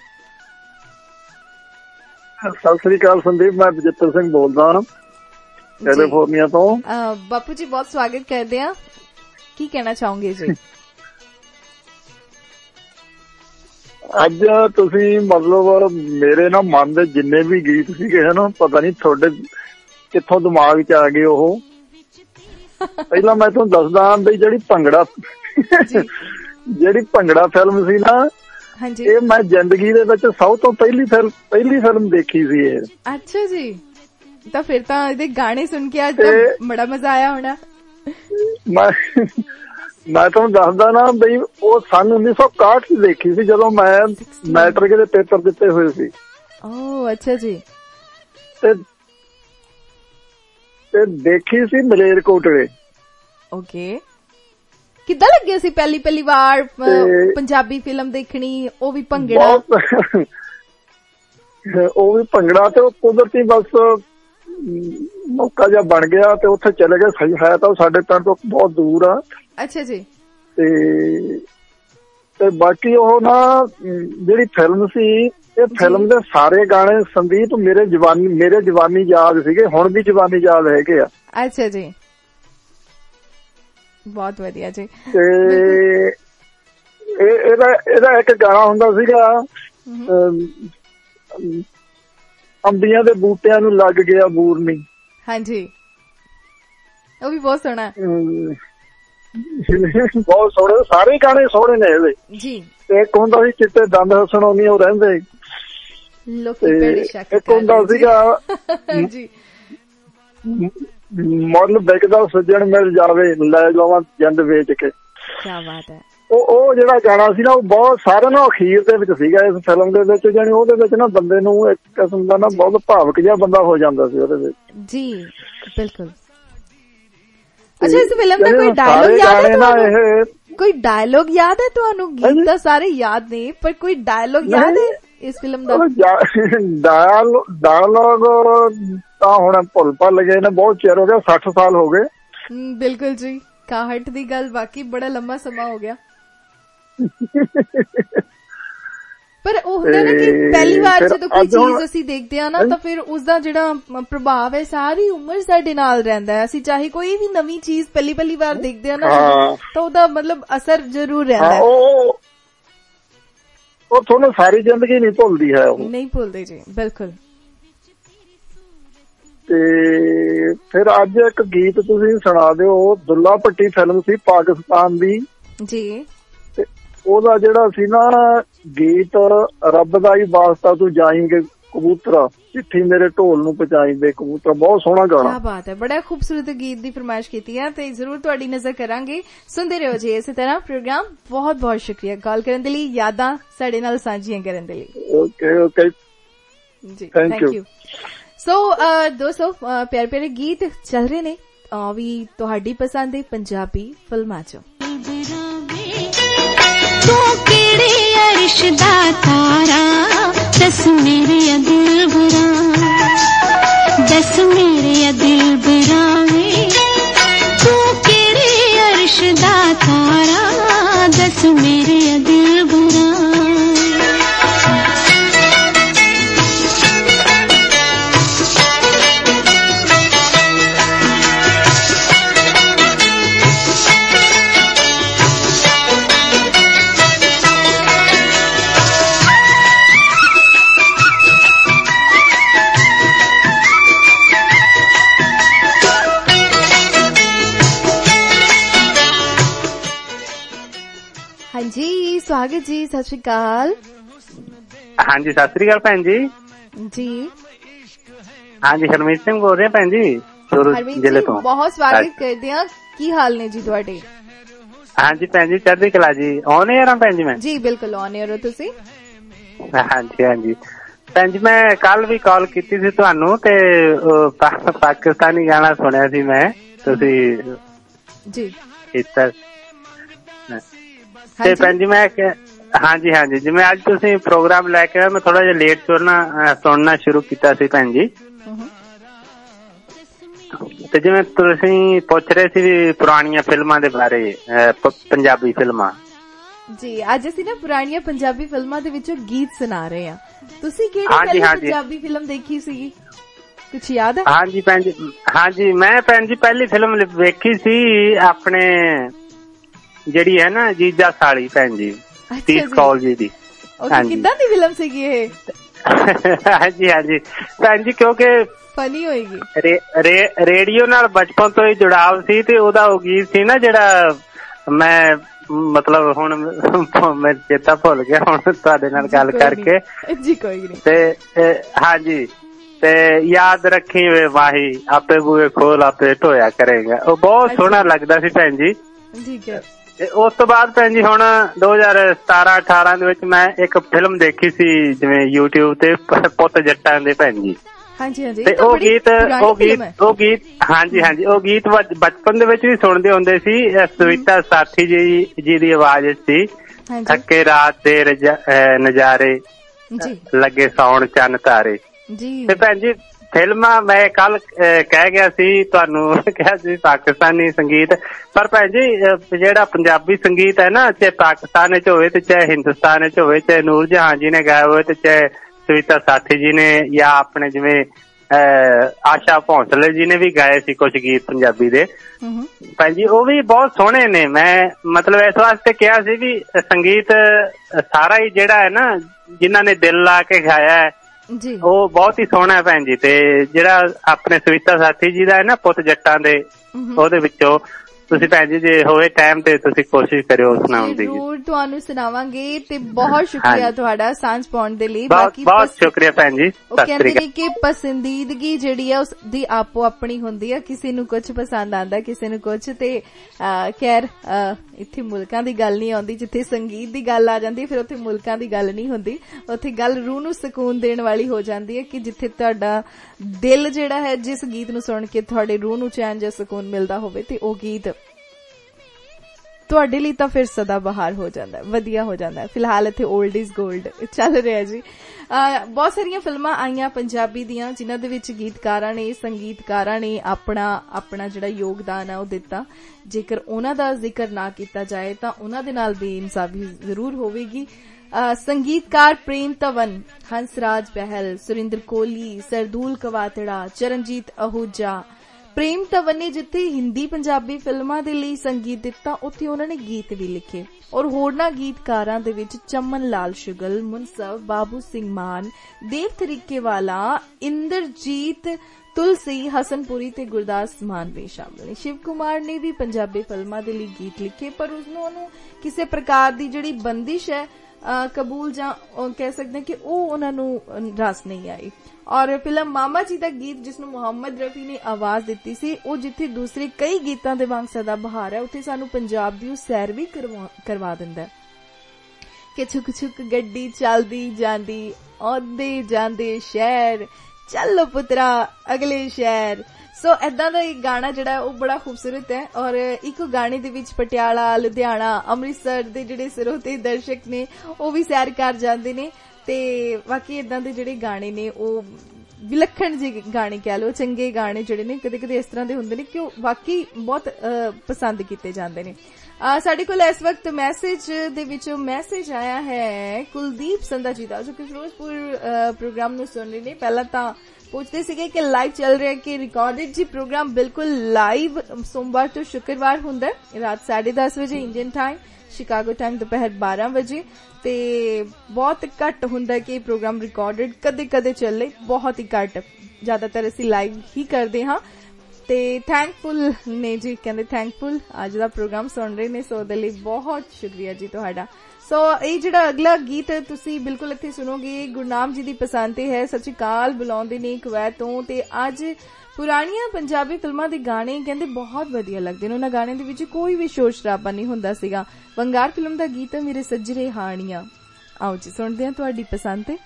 सत श्री अकाल संदीप, मैं बजित्तर सिंह बोलदा हां कैलिफोर्निया तो। बापू जी बहुत स्वागत करते हैं, की कहना चाहोगे जी? ਅੱਜ ਤੁਸੀਂ ਮਤਲਬ ਮੇਰੇ ਨਾ ਮਨ ਦੇ ਜਿੰਨੇ ਵੀ ਗੀਤ ਸੀਗੇ ਨਾ, ਪਤਾ ਨਹੀਂ ਤੁਹਾਡੇ ਕਿੱਥੋਂ ਦਿਮਾਗ 'ਚ ਆ ਗਏ ਉਹ। ਪਹਿਲਾਂ ਮੈਂ ਤੁਹਾਨੂੰ ਦੱਸਦਾ ਵੀ ਜਿਹੜੀ ਭੰਗੜਾ ਜਿਹੜੀ ਭੰਗੜਾ ਫਿਲਮ ਸੀ ਨਾ, ਇਹ ਮੈਂ ਜ਼ਿੰਦਗੀ ਦੇ ਵਿੱਚ ਸਭ ਤੋਂ ਪਹਿਲੀ ਫਿਲਮ ਪਹਿਲੀ ਫਿਲਮ ਦੇਖੀ ਸੀ ਇਹ। ਅੱਛਾ ਜੀ, ਤਾਂ ਫਿਰ ਤਾਂ ਇਹਦੇ ਗਾਣੇ ਸੁਣ ਕੇ ਅੱਜ ਬੜਾ ਮਜ਼ਾ ਆਇਆ ਹੋਣਾ। ਮੈਂ ਮੈਂ ਤੁਹਾਨੂੰ ਦੱਸਦਾ ਨਾ ਬਈ ਉਹ ਸੰਨ ਉੱਨੀ ਸੌ ਇਕਾਹਠ ਚ ਦੇਖੀ ਸੀ, ਜਦੋਂ ਮੈਂ ਮੈਟ੍ਰਿਕ ਦੇ ਪੇਪਰ ਦਿੱਤੇ ਹੋਏ ਸੀ। ਓ ਅੱਛਾ ਜੀ। ਤੇ ਤੇ ਦੇਖੀ ਸੀ ਮਲੇਰਕੋਟਲੇ। ਓਕੇ, ਕਿੱਦਾਂ ਲੱਗਿਆ ਸੀ ਪਹਿਲੀ ਪਹਿਲੀ ਵਾਰ ਪੰਜਾਬੀ ਫਿਲਮ ਦੇਖਣੀ, ਉਹ ਵੀ ਭੰਗੜਾ? ਉਹ ਵੀ ਭੰਗੜਾ ਤੇ ਉਹ ਕੁਦਰਤੀ ਬਸ ਮੌਕਾ ਜਿਹਾ ਬਣ ਗਿਆ ਤੇ ਉੱਥੇ ਚਲੇ ਗਏ। ਸਹੀ ਹੈ ਤਾਂ ਉਹ ਸਾਡੇ ਪਿੰਡ ਤੋਂ ਬਹੁਤ ਦੂਰ ਆ। ਅੱਛਾ ਜੀ। ਤੇ ਤੇ ਬਾਕੀ ਉਹ ਨਾ ਜਿਹੜੀ ਫਿਲਮ ਸੀ, ਇਹ ਫਿਲਮ ਦੇ ਸਾਰੇ ਗਾਣੇ ਸੰਦੀਪ ਮੇਰੇ ਜਵਾਨੀ ਮੇਰੇ ਜਵਾਨੀ ਯਾਦ ਸੀਗੇ, ਹੁਣ ਵੀ ਜਵਾਨੀ ਯਾਦ ਹੈਗੇ ਆ। ਅੱਛਾ ਜੀ, ਬਹੁਤ ਵਧੀਆ ਜੀ। ਤੇ ਇਹਦਾ ਇਹਦਾ ਇੱਕ ਗਾਣਾ ਹੁੰਦਾ ਸੀਗਾ, ਅੰਬੀਆਂ ਦੇ ਬੂਟਿਆਂ ਨੂੰ ਲੱਗ ਗਿਆ ਬੂਰਨੀ। ਹਾਂਜੀ, ਉਹ ਵੀ ਬਹੁਤ ਸੋਹਣਾ, ਬਹੁਤ ਸੋਹਣੇ, ਸਾਰੇ ਗਾਣੇ ਸੋਹਣੇ ਨੇ ਇਹਦੇ ਜੀ। ਤੇ ਇੱਕ ਹੁੰਦਾ ਸੀ ਚਿੱਟੇ ਦੰਦ ਹਸਣੋਨੀ ਉਹ ਰਹਿੰਦੇ, ਇੱਕ ਹੁੰਦਾ ਸੀਗਾ ਜੀ ਮੁੱਲ ਵਿਕਦਾ ਸੱਜਣ ਮਿਲ ਜਾਵੇ ਲੈ ਜਾਵਾਂ ਜਿੰਦ ਵੇਚ ਕੇ। ਕਿਆ ਬਾਤ ਹੈ। ਉਹ ਉਹ ਜਿਹੜਾ ਗਾਣਾ ਸੀ ਨਾ, ਉਹ ਬਹੁਤ ਸਾਰਿਆਂ ਨੂੰ ਅਖੀਰ ਦੇ ਵਿੱਚ ਸੀਗਾ ਇਸ ਫਿਲਮ ਦੇ ਵਿੱਚ। ਜਾਣੀ ਉਹਦੇ ਵਿੱਚ ਨਾ ਬੰਦੇ ਨੂੰ ਇੱਕ ਕਿਸਮ ਦਾ ਨਾ ਬਹੁਤ ਭਾਵਕ ਜਿਹਾ ਬੰਦਾ ਹੋ ਜਾਂਦਾ ਸੀ ਉਹਦੇ ਵਿੱਚ ਜੀ। ਬਿਲਕੁਲ। ਅੱਛਾ, ਇਸ ਫਿਲਮ ਦਾ ਕੋਈ ਡਾਇਲੋਗ ਯਾਦ ਹੈ ਤੁਹਾਨੂੰ? ਕੋਈ ਡਾਇਲੋਗ ਯਾਦ ਹੈ ਤੁਹਾਨੂੰ? ਗੀਤ ਤਾਂ ਸਾਰੇ ਯਾਦ ਨੇ, ਪਰ ਕੋਈ ਡਾਇਲੋਗ ਯਾਦ ਹੈ ਇਸ ਫਿਲਮ ਦਾ? ਡਾਇਲੋਗ ਤਾਂ ਹੁਣ ਭੁੱਲ ਭੱਲ ਗਏ ਨੇ, ਬਹੁਤ ਚਿਰ ਹੋ ਗਿਆ, ਸੱਠ ਸਾਲ ਹੋ ਗਏ। ਬਿਲਕੁਲ ਜੀ, ਇਕਾਹਠ ਦੀ ਗੱਲ ਵਾਕਈ ਬੜਾ ਲੰਮਾ ਸਮਾਂ ਹੋ ਗਿਆ। ਪਰ ਉਹ ਹੁੰਦਾ ਨਾ ਕਿ ਪਹਿਲੀ ਵਾਰ ਜਦੋਂ ਕੋਈ ਚੀਜ਼ ਅਸੀਂ ਦੇਖਦੇ ਹਾਂ ਨਾ, ਤਾਂ ਫਿਰ ਉਸਦਾ ਜਿਹੜਾ ਪ੍ਰਭਾਵ ਹੈ ਸਾਰੀ ਉਮਰ ਸਾਡੇ ਨਾਲ ਰਹਿੰਦਾ ਹੈ। ਅਸੀਂ ਚਾਹੇ ਕੋਈ ਵੀ ਨਵੀਂ ਚੀਜ਼ ਪਹਿਲੀ ਪਹਿਲੀ ਵਾਰ ਦੇਖਦੇ ਹਾਂ ਨਾ, ਤਾਂ ਉਹਦਾ ਮਤਲਬ ਅਸਰ ਜ਼ਰੂਰ ਰਹਿੰਦਾ ਹੈ। ਉਹ ਤੁਹਾਨੂੰ ਸਾਰੀ ਜ਼ਿੰਦਗੀ ਨਹੀਂ ਭੁੱਲਦੀ ਹੈ, ਉਹ ਨਹੀਂ ਭੁੱਲਦੇ ਜੀ। ਬਿਲਕੁਲ। ਤੇ ਫਿਰ ਅੱਜ ਇੱਕ ਗੀਤ ਤੁਸੀਂ ਸੁਣਾ ਦਿਓ। ਦੁੱਲਾ ਭੱਟੀ ਫਿਲਮ ਸੀ ਪਾਕਿਸਤਾਨ ਦੀ ਜੀ, ਤੇ ਉਹਦਾ ਜਿਹੜਾ ਸੀ ਨਾ ਗੀਤ, ਰੱਬ ਦਾ ਹੀ ਵਾਸਤਾ ਤੂੰ ਜਾਏਂਗੇ ਕਬੂਤਰਾ, ਚਿੱਠੀ ਮੇਰੇ ਢੋਲ ਨੂੰ ਪਹੁੰਚਾਏਂਗੇ ਕਬੂਤਰਾ, ਬਹੁਤ ਸੋਹਣਾ ਗਾਣਾ। ਕੀ ਬਾਤ ਹੈ, ਬੜਾ ਖੂਬਸੂਰਤ ਗੀਤ ਦੀ ਫਰਮਾਇਸ਼ ਕੀਤੀ ਹੈ ਤੇ ਜ਼ਰੂਰ ਤੁਹਾਡੀ ਨਜ਼ਰ ਕਰਾਂਗੇ। ਸੁਣਦੇ ਰਹੋ ਜੀ ਇਸੇ ਤਰ੍ਹਾਂ ਪ੍ਰੋਗਰਾਮ। ਬਹੁਤ ਬਹੁਤ ਸ਼ੁਕਰੀਆ ਕਾਲ ਕਰਨ ਦੇ ਲਈ, ਯਾਦਾਂ ਸਾਡੇ ਨਾਲ ਸਾਂਝੀਆਂ ਕਰਨ ਦੇ ਲਈ। ਓਕੇ ਓਕੇ ਜੀ, ਥੈਂਕ ਯੂ। ਸੋ ਦੋਸਤੋ, ਪਿਆਰੇ ਪਿਆਰੇ ਗੀਤ ਚੱਲ ਰਹੇ ਨੇ ਵੀ ਤੁਹਾਡੀ ਪਸੰਦ ਦੇ ਪੰਜਾਬੀ ਫਿਲਮਾਂ ਚੋਂ। ਤੂੰ ਕਿਹੜੇ ਅਰਸ਼ ਦਾ ਤਾਰਾ ਦਸ ਮੇਰੇ ਦਿਲਬਰਾ, ਦਸ ਮੇਰੇ ਦਿਲਬਰਾ ਵੇ ਤੂੰ ਕਿਹੜੇ ਅਰਸ਼ ਦਾ ਤਾਰਾ ਦਸ ਮੇਰੇ ਦਿਲਬਰਾ। ਹਾਂਜੀ ਸਵਾਗਤ ਜੀ, ਸਤਿ ਸ਼੍ਰੀ ਅਕਾਲ। ਹਾਂਜੀ ਸਤਿ ਸ੍ਰੀ ਅਕਾਲ ਭੈਣ ਜੀ। ਜੀ ਹਾਂਜੀ ਹਰਮੀਤ ਸਿੰਘ ਬੋਲ ਰਿਹਾ ਭੈਣ ਜੀ, ਜ਼ਿਲ੍ਹੇ ਤੋਂ। ਬਹੁਤ ਸਵਾਗਤ ਕਰਦੇ ਹਾਂ, ਕੀ ਹਾਲ ਨੇ ਜੀ ਤੁਹਾਡੇ? ਹਾਂਜੀ ਭੈਣ ਜੀ ਚੜ੍ਹਦੀ ਕਲਾ ਜੀ। ਔਨ ਏਅਰ ਹਾਂ ਭੈਣ ਜੀ ਮੈਂ? ਜੀ ਬਿਲਕੁਲ ਔਨ ਏਅਰ ਹੋ ਤੁਸੀਂ। ਹਾਂਜੀ ਹਾਂਜੀ ਭੈਣ ਜੀ ਮੈਂ ਕੱਲ ਵੀ ਕਾਲ ਕੀਤੀ ਸੀ ਤੁਹਾਨੂੰ ਤੇ ਪਾਕਿਸਤਾਨੀ ਗਾਣਾ ਸੁਣਿਆ ਸੀ ਮੈਂ, ਤੁਸੀਂ ਜੀ ਕੀਤਾ ਤੇ ਭੈਣ ਜੀ ਮੈਂ ਹਾਂਜੀ ਹਾਂਜੀ ਜਿਵੇਂ ਅੱਜ ਤੁਸੀਂ ਪ੍ਰੋਗਰਾਮ ਲੈ ਕੇ ਆਏ, ਮੈਂ ਥੋੜਾ ਜਿਹਾ ਲੇਟ ਸੁਣਨਾ ਸੁਣਨਾ ਸ਼ੁਰੂ ਕੀਤਾ ਸੀ ਭੈਣ ਜੀ। ਤੇ ਜਿਵੇਂ ਤੁਸੀਂ ਪੁੱਛ ਰਹੇ ਸੀ ਵੀ ਪੁਰਾਣੀਆਂ ਫਿਲਮਾਂ ਦੇ ਬਾਰੇ, ਪੰਜਾਬੀ ਫਿਲਮਾਂ ਜੀ, ਅੱਜ ਅਸੀਂ ਨਾ ਪੁਰਾਣੀਆਂ ਪੰਜਾਬੀ ਫਿਲਮਾਂ ਦੇ ਵਿੱਚੋਂ ਗੀਤ ਸੁਣਾ ਰਹੇ ਹਾਂ। ਤੁਸੀਂ ਕਿਹੜੀ ਪੰਜਾਬੀ ਫਿਲਮ ਦੇਖੀ ਸੀਗੀ, ਕੁਛ ਯਾਦ ਹੈ? ਹਾਂਜੀ ਭੈਣ ਜੀ, ਹਾਂਜੀ ਮੈਂ ਭੈਣ ਜੀ ਪਹਿਲੀ ਫਿਲਮ ਵੇਖੀ ਸੀ ਆਪਣੇ ਜਿਹੜੀ ਹੈ ਨਾ ਜੀਜਾ ਸਾਲੀ ਭੈਣ ਜੀ, ਤੀਸ ਕੌਲ ਜੀ ਦੀ। ਕਿੱਦਾਂ ਦੀ ਫਿਲਮ ਸੀਗੀ ਇਹ? ਹਾਂਜੀ ਹਾਂਜੀ ਭੈਣ ਜੀ ਕਿਉਂਕਿ ਫਨੀ ਹੋਏਗੀ, ਰੇਡੀਓ ਨਾਲ ਬਚਪਨ ਤੋਂ ਹੀ ਜੁੜਾਵ ਸੀ ਤੇ ਉਹਦਾ ਉਹ ਗੀਤ ਸੀ ਨਾ ਜਿਹੜਾ ਮੈਂ ਮਤਲਬ ਹੁਣ ਮੈਂ ਚੇਤਾ ਭੁੱਲ ਗਿਆ ਹੁਣ ਤੁਹਾਡੇ ਨਾਲ ਗੱਲ ਕਰਕੇ ਜੀ, ਕੋਈ ਨਹੀਂ। ਤੇ ਹਾਂਜੀ ਤੇ ਯਾਦ ਰੱਖੀ ਵੇ ਵਾਹੀ ਆਪੇ ਬੂਏ ਖੋਲ ਆਪੇ ਢੋਇਆ ਕਰੇਗਾ, ਉਹ ਬਹੁਤ ਸੋਹਣਾ ਲੱਗਦਾ ਸੀ ਭੈਣ ਜੀ। ਠੀਕ ਹੈ। ਤੇ ਉਸ ਤੋਂ ਬਾਅਦ ਭੈਣ ਜੀ ਹੁਣ ਦੋ ਹਜ਼ਾਰ ਸਤਾਰਾਂ ਅਠਾਰਾਂ ਦੇ ਵਿੱਚ ਮੈਂ ਇੱਕ ਫਿਲਮ ਦੇਖੀ ਸੀ ਜਿਵੇਂ YouTube ਤੇ, ਪੁੱਤ ਜੱਟਾਂ ਦੇ ਭੈਣ ਜੀ। ਹਾਂਜੀ ਹਾਂਜੀ ਤੇ ਉਹ ਗੀਤ ਉਹ ਗੀਤ ਉਹ ਗੀਤ ਹਾਂਜੀ ਹਾਂਜੀ ਉਹ ਗੀਤ ਬਚਪਨ ਦੇ ਵਿੱਚ ਵੀ ਸੁਣਦੇ ਹੁੰਦੇ ਸੀ। ਸਵਿਤਾ ਸਾਥੀ ਜੀ ਜੀ ਦੀ ਆਵਾਜ਼ ਸੀ, ਥੱਕੇ ਰਾਤ ਦੇ ਨਜ਼ਾਰੇ ਲੱਗੇ ਸੌਣ ਚੰਨ ਤਾਰੇ। ਤੇ ਭੈਣ ਜੀ ਫਿਲਮਾਂ ਮੈਂ ਕੱਲ ਕਹਿ ਗਿਆ ਸੀ ਤੁਹਾਨੂੰ, ਕਿਹਾ ਸੀ ਪਾਕਿਸਤਾਨੀ ਸੰਗੀਤ, ਪਰ ਭੈਣ ਜੀ ਜਿਹੜਾ ਪੰਜਾਬੀ ਸੰਗੀਤ ਹੈ ਨਾ, ਚਾਹੇ ਪਾਕਿਸਤਾਨ ਵਿੱਚ ਹੋਵੇ ਤੇ ਚਾਹੇ ਹਿੰਦੁਸਤਾਨ ਵਿੱਚ ਹੋਵੇ, ਚਾਹੇ ਨੂਰ ਜਹਾਨ ਜੀ ਨੇ ਗਾਇਆ ਹੋਵੇ ਤੇ ਚਾਹੇ ਸਵਿਤਾ ਸਾਥੀ ਜੀ ਨੇ ਜਾਂ ਆਪਣੇ ਜਿਵੇਂ ਆਸ਼ਾ ਭੋਂਸਲੇ ਜੀ ਨੇ ਵੀ ਗਾਏ ਸੀ ਕੁਛ ਗੀਤ ਪੰਜਾਬੀ ਦੇ ਭੈਣ ਜੀ, ਉਹ ਵੀ ਬਹੁਤ ਸੋਹਣੇ ਨੇ। ਮੈਂ ਮਤਲਬ ਇਸ ਵਾਸਤੇ ਕਿਹਾ ਸੀ ਵੀ ਸੰਗੀਤ ਸਾਰਾ ਹੀ ਜਿਹੜਾ ਹੈ ਨਾ, ਜਿਨ੍ਹਾਂ ਨੇ ਦਿਲ ਲਾ ਕੇ ਗਾਇਆ ਹੈ ਉਹ ਬਹੁਤ ਹੀ ਸੋਹਣਾ ਹੈ ਭੈਣ ਜੀ। ਤੇ ਜਿਹੜਾ ਆਪਣੇ ਸਵਿਤਾ ਸਾਥੀ ਜੀ ਦਾ ਹੈ ਨਾ ਪੁੱਤ ਜੱਟਾਂ ਦੇ, ਉਹਦੇ ਵਿੱਚੋਂ ਤੁਸੀਂ ਭੈਣ ਜੀ ਜੇ ਹੋਵੇ ਟਾਈਮ ਤੇ ਤੁਸੀਂ ਕੋਸ਼ਿਸ਼ ਕਰਿਓ ਸੁਣਾਉਣ ਦੀ। ਜ਼ਰੂਰ ਤੁਹਾਨੂੰ ਸੁਣਾਵਾਂਗੇ ਤੇ ਬਹੁਤ ਸ਼ੁਕਰੀਆ ਤੁਹਾਡਾ ਸਾਂਝ ਪਾਉਣ ਦੇ ਲਈ। ਬਾਕੀ ਬਹੁਤ ਸ਼ੁਕਰੀਆ ਭੈਣ ਜੀ। ਉਹ ਕਹਿੰਦੇ ਨੇ ਕਿ ਪਸੰਦੀਦਗੀ ਜਿਹੜੀ ਹੈ ਉਸ ਦੀ ਆਪੋ ਆਪਣੀ ਹੁੰਦੀ ਹੈ, ਕਿਸੇ ਨੂੰ ਕੁਝ ਪਸੰਦ ਆਉਂਦਾ ਕਿਸੇ ਨੂੰ ਕੁਝ। ਤੇ ਖੈਰ ਇੱਥੇ ਮੁਲਕਾਂ ਦੀ ਗੱਲ ਨਹੀਂ ਆਉਂਦੀ, ਜਿੱਥੇ ਸੰਗੀਤ ਦੀ ਗੱਲ ਆ ਜਾਂਦੀ ਫਿਰ ਉੱਥੇ ਮੁਲਕਾਂ ਦੀ ਗੱਲ ਨਹੀਂ ਹੁੰਦੀ, ਉੱਥੇ ਗੱਲ ਰੂਹ ਨੂੰ ਸਕੂਨ ਦੇਣ ਵਾਲੀ ਹੋ ਜਾਂਦੀ ਹੈ ਕਿ ਜਿੱਥੇ ਤੁਹਾਡਾ ਦਿਲ ਜਿਹੜਾ ਹੈ ਜਿਸ ਗੀਤ ਨੂੰ ਸੁਣ ਕੇ ਤੁਹਾਡੇ ਰੂਹ ਨੂੰ ਚੈਨ ਜਾਂ ਸਕੂਨ ਮਿਲਦਾ ਹੋਵੇ ਤੇ ਉਹ ਗੀਤ ਤੁਹਾਡੇ ਲਈ ਤਾਂ ਫਿਰ ਸਦਾ ਬਹਾਰ ਹੋ ਜਾਂਦਾ, ਵਧੀਆ ਹੋ ਜਾਂਦਾ। ਫਿਲਹਾਲ ਇੱਥੇ 올ਡ ਇਜ਼ ਗੋਲਡ ਚੱਲ ਰਿਹਾ ਜੀ। ਬਹੁਤ ਸਾਰੀਆਂ ਫਿਲਮਾਂ ਆਈਆਂ ਪੰਜਾਬੀ ਦੀਆਂ ਜਿਨ੍ਹਾਂ ਦੇ ਵਿੱਚ ਗੀਤਕਾਰਾਂ ਨੇ, ਸੰਗੀਤਕਾਰਾਂ ਨੇ ਆਪਣਾ ਆਪਣਾ ਜਿਹੜਾ ਯੋਗਦਾਨ ਹੈ ਉਹ ਦਿੱਤਾ। ਜੇਕਰ ਉਹਨਾਂ ਦਾ ਜ਼ਿਕਰ ਨਾ ਕੀਤਾ ਜਾਏ ਤਾਂ ਉਹਨਾਂ ਦੇ ਨਾਲ ਬੇਇਨਸਾਫੀ ਜ਼ਰੂਰ ਹੋਵੇਗੀ। ਸੰਗੀਤਕਾਰ ਪ੍ਰੇਮ ਧਵਨ, ਹੰਸਰਾਜ ਬਹਿਲ, ਸੁਰਿੰਦਰ ਕੋਹਲੀ, ਸਰਦੂਲ ਕਵਾਤੜਾ, ਚਰਨਜੀਤ ਅਹੂਜਾ। ਪ੍ਰੇਮ ਧਵਨ ਨੇ ਜਿੱਥੇ ਹਿੰਦੀ ਪੰਜਾਬੀ ਫਿਲਮਾਂ ਦੇ ਲਈ ਸੰਗੀਤ ਦਿੱਤਾ, ਉੱਥੇ ਉਹਨਾਂ ਨੇ ਗੀਤ ਵੀ ਲਿਖੇ। ਔਰ ਹੋਰਨਾਂ ਗੀਤਕਾਰਾਂ ਦੇ ਵਿੱਚ ਚਮਨ ਲਾਲ ਸ਼ੁਗਲ, ਮੁਨਸਫ, ਬਾਬੂ ਸਿੰਘ ਮਾਨ, ਦੇਵ ਤਰੀਕੇਵਾਲਾ, ਇੰਦਰਜੀਤ, ਤੁਲਸੀ, ਹਸਨਪੁਰੀ ਤੇ ਗੁਰਦਾਸ ਮਾਨ ਵੀ ਸ਼ਾਮਲ ਨੇ। ਸ਼ਿਵ ਕੁਮਾਰ ਨੇ ਵੀ ਪੰਜਾਬੀ ਫਿਲਮਾਂ ਦੇ ਲਈ ਗੀਤ ਲਿਖੇ, ਪਰ ਉਸਨੂੰ ਉਹਨੂੰ ਕਿਸੇ ਪ੍ਰਕਾਰ ਦੀ ਜਿਹੜੀ ਬੰਦਿਸ਼ ਹੈ ਕਬੂਲ ਜਾਂ ਕਹਿ ਸਕਦੇ ਕਿ ਉਹ ਉਹਨਾਂ ਨੂੰ ਰਸ ਨਹੀਂ ਆਈ। ਔਰ ਫਿਲਮ ਮਾਮਾ ਜੀ ਦਾ ਗੀਤ ਜਿਸਨੂੰ ਮੁਹੰਮਦ ਰਫੀ ਨੇ ਆਵਾਜ਼ ਦਿੱਤੀ ਸੀ, ਉਹ ਜਿੱਥੇ ਦੂਸਰੇ ਕਈ ਗੀਤਾਂ ਦੇ ਵਾਂਗ ਸਦਾ ਬਹਾਰ ਹੈ, ਉੱਥੇ ਸਾਨੂੰ ਪੰਜਾਬ ਦੀ ਉਹ ਸੈਰ ਵੀ ਕਰਵਾ ਦਿੰਦਾ ਕਿ ਛੁਕ ਛੁਕ ਗੱਡੀ ਚੱਲਦੀ ਜਾਂਦੀ, ਆਉਂਦੇ ਜਾਂਦੇ ਸ਼ਹਿਰ, ਚੱਲੋ ਪੁੱਤਰਾ ਅਗਲੇ ਸ਼ਹਿਰ, सो ऐदा दा एक गाना जिहड़ा वो बड़ा खूबसूरत है और एक गाने दे विच पटियाला लुधियाना अमृतसर दे जिहड़े सिरोते दर्शक ने वो भी सैर कर जांदे ने ते बाकी ऐदा दे जिहड़े गाने ने वो विलक्षण जी गाने कह लो चंगे गाने जिहड़े ने कदे कदे इस तरह दे हुंदे ने कि वाकई बहुत पसंद कीते जांदे ने। साडे कोल इस वक्त मैसेज दे विचों मैसेज आया है कुलदीप संधा जी दा जो कि फिरोजपुर प्रोग्राम नूं सुन रहे ने। पहला तां पूछते सीगे कि लाइव चल रहा है कि रिकॉर्डेड जी प्रोग्राम बिल्कुल लाइव सोमवार तो शुक्रवार हुंदा है रात साढ़े दस बजे इंडियन टाइम, शिकागो टाइम दोपहर बारह बजे ते बहुत घट हुंदा कि प्रोग्राम रिकॉर्डेड कदे कदे चले, बहुत ही घट, ज्यादातर असी लाइव ही करते हाँ। ते थैंकफुल ने जी कहंदे थैंकफुल अज दा प्रोग्राम सुन रहे ने सो दे लई बहुत शुक्रिया जी तुहाडा। सो ये जिहड़ा अगला गीत तुसी बिल्कुल इत्थे सुनोगे गुरनाम जी दी पसंद ते है। सत श्री अकाल बुलाउंदे ने कुवैत तों ते अज पुरानियां पंजाबी फिल्मां दे गाने कहंदे बहुत वधिया लगदे ने, उन्हां गाने दे विच कोई भी शोर शराबा नहीं हुंदा सीगा। वंगार फिल्म दा गीत है मेरे सजरे हाणियां। आओ जी सुनदे हां तुहाडी पसंद ते।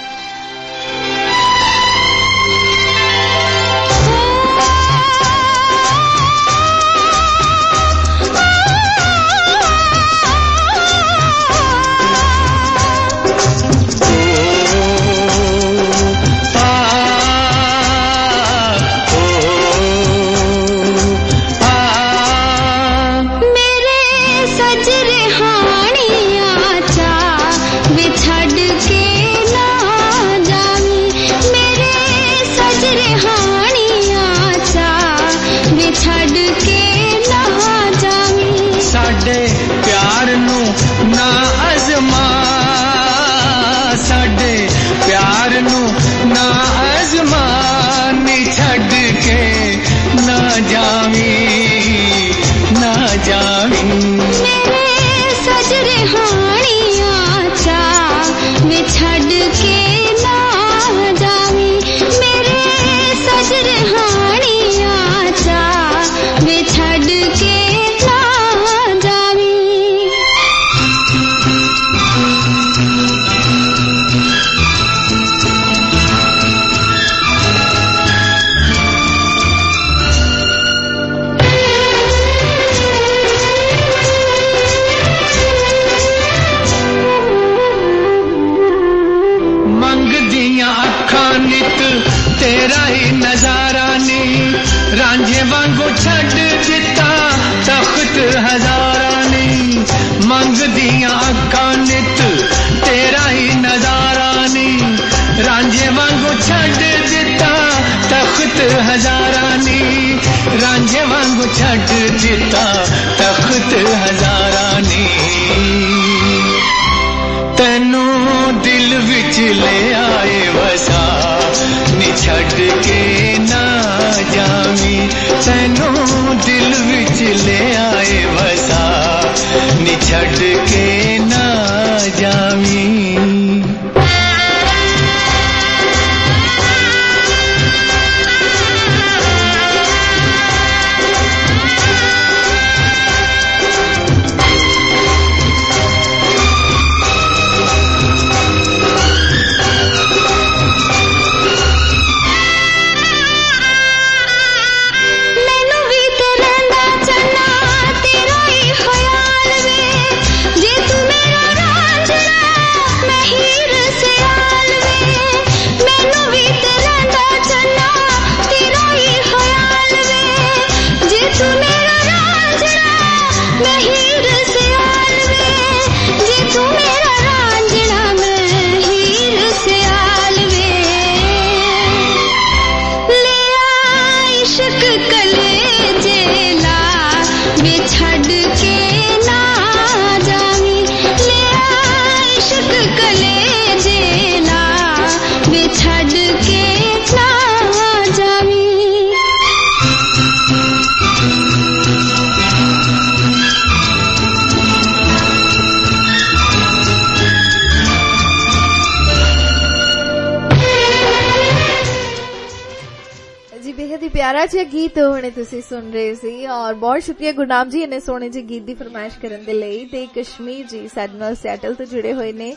प्यारा जिहा गीत हुणे तुसी सुन रहे सी और बहुत शुक्रिया गुरनाम जी इन्ने सोहणे जी गीत दी फरमाइश करन दे लई। ते कश्मीर जी साडे नाल सैटल तो जुड़े हुए ने।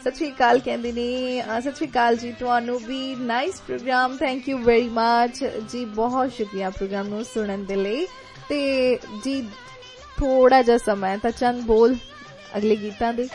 ਸਤਿ ਸ਼੍ਰੀ ਅਕਾਲ ਕਹਿੰਦੇ ਨੇ। ਸਤਿ ਸ਼੍ਰੀ ਅਕਾਲ ਜੀ ਤੁਹਾਨੂੰ ਵੀ। Nice programme, thank you very much ਜੀ, ਬਹੁਤ ਸ਼ੁਕਰੀਆ ਪ੍ਰੋਗਰਾਮ ਨੂੰ ਸੁਣਨ ਦੇ ਲਈ। ਤੇ ਜੀ ਥੋੜਾ ਜਿਹਾ ਸਮਾਂ ਤਾਂ ਚੰਦ ਬੋਲ ਅਗਲੇ ਗੀਤਾਂ ਦੇ।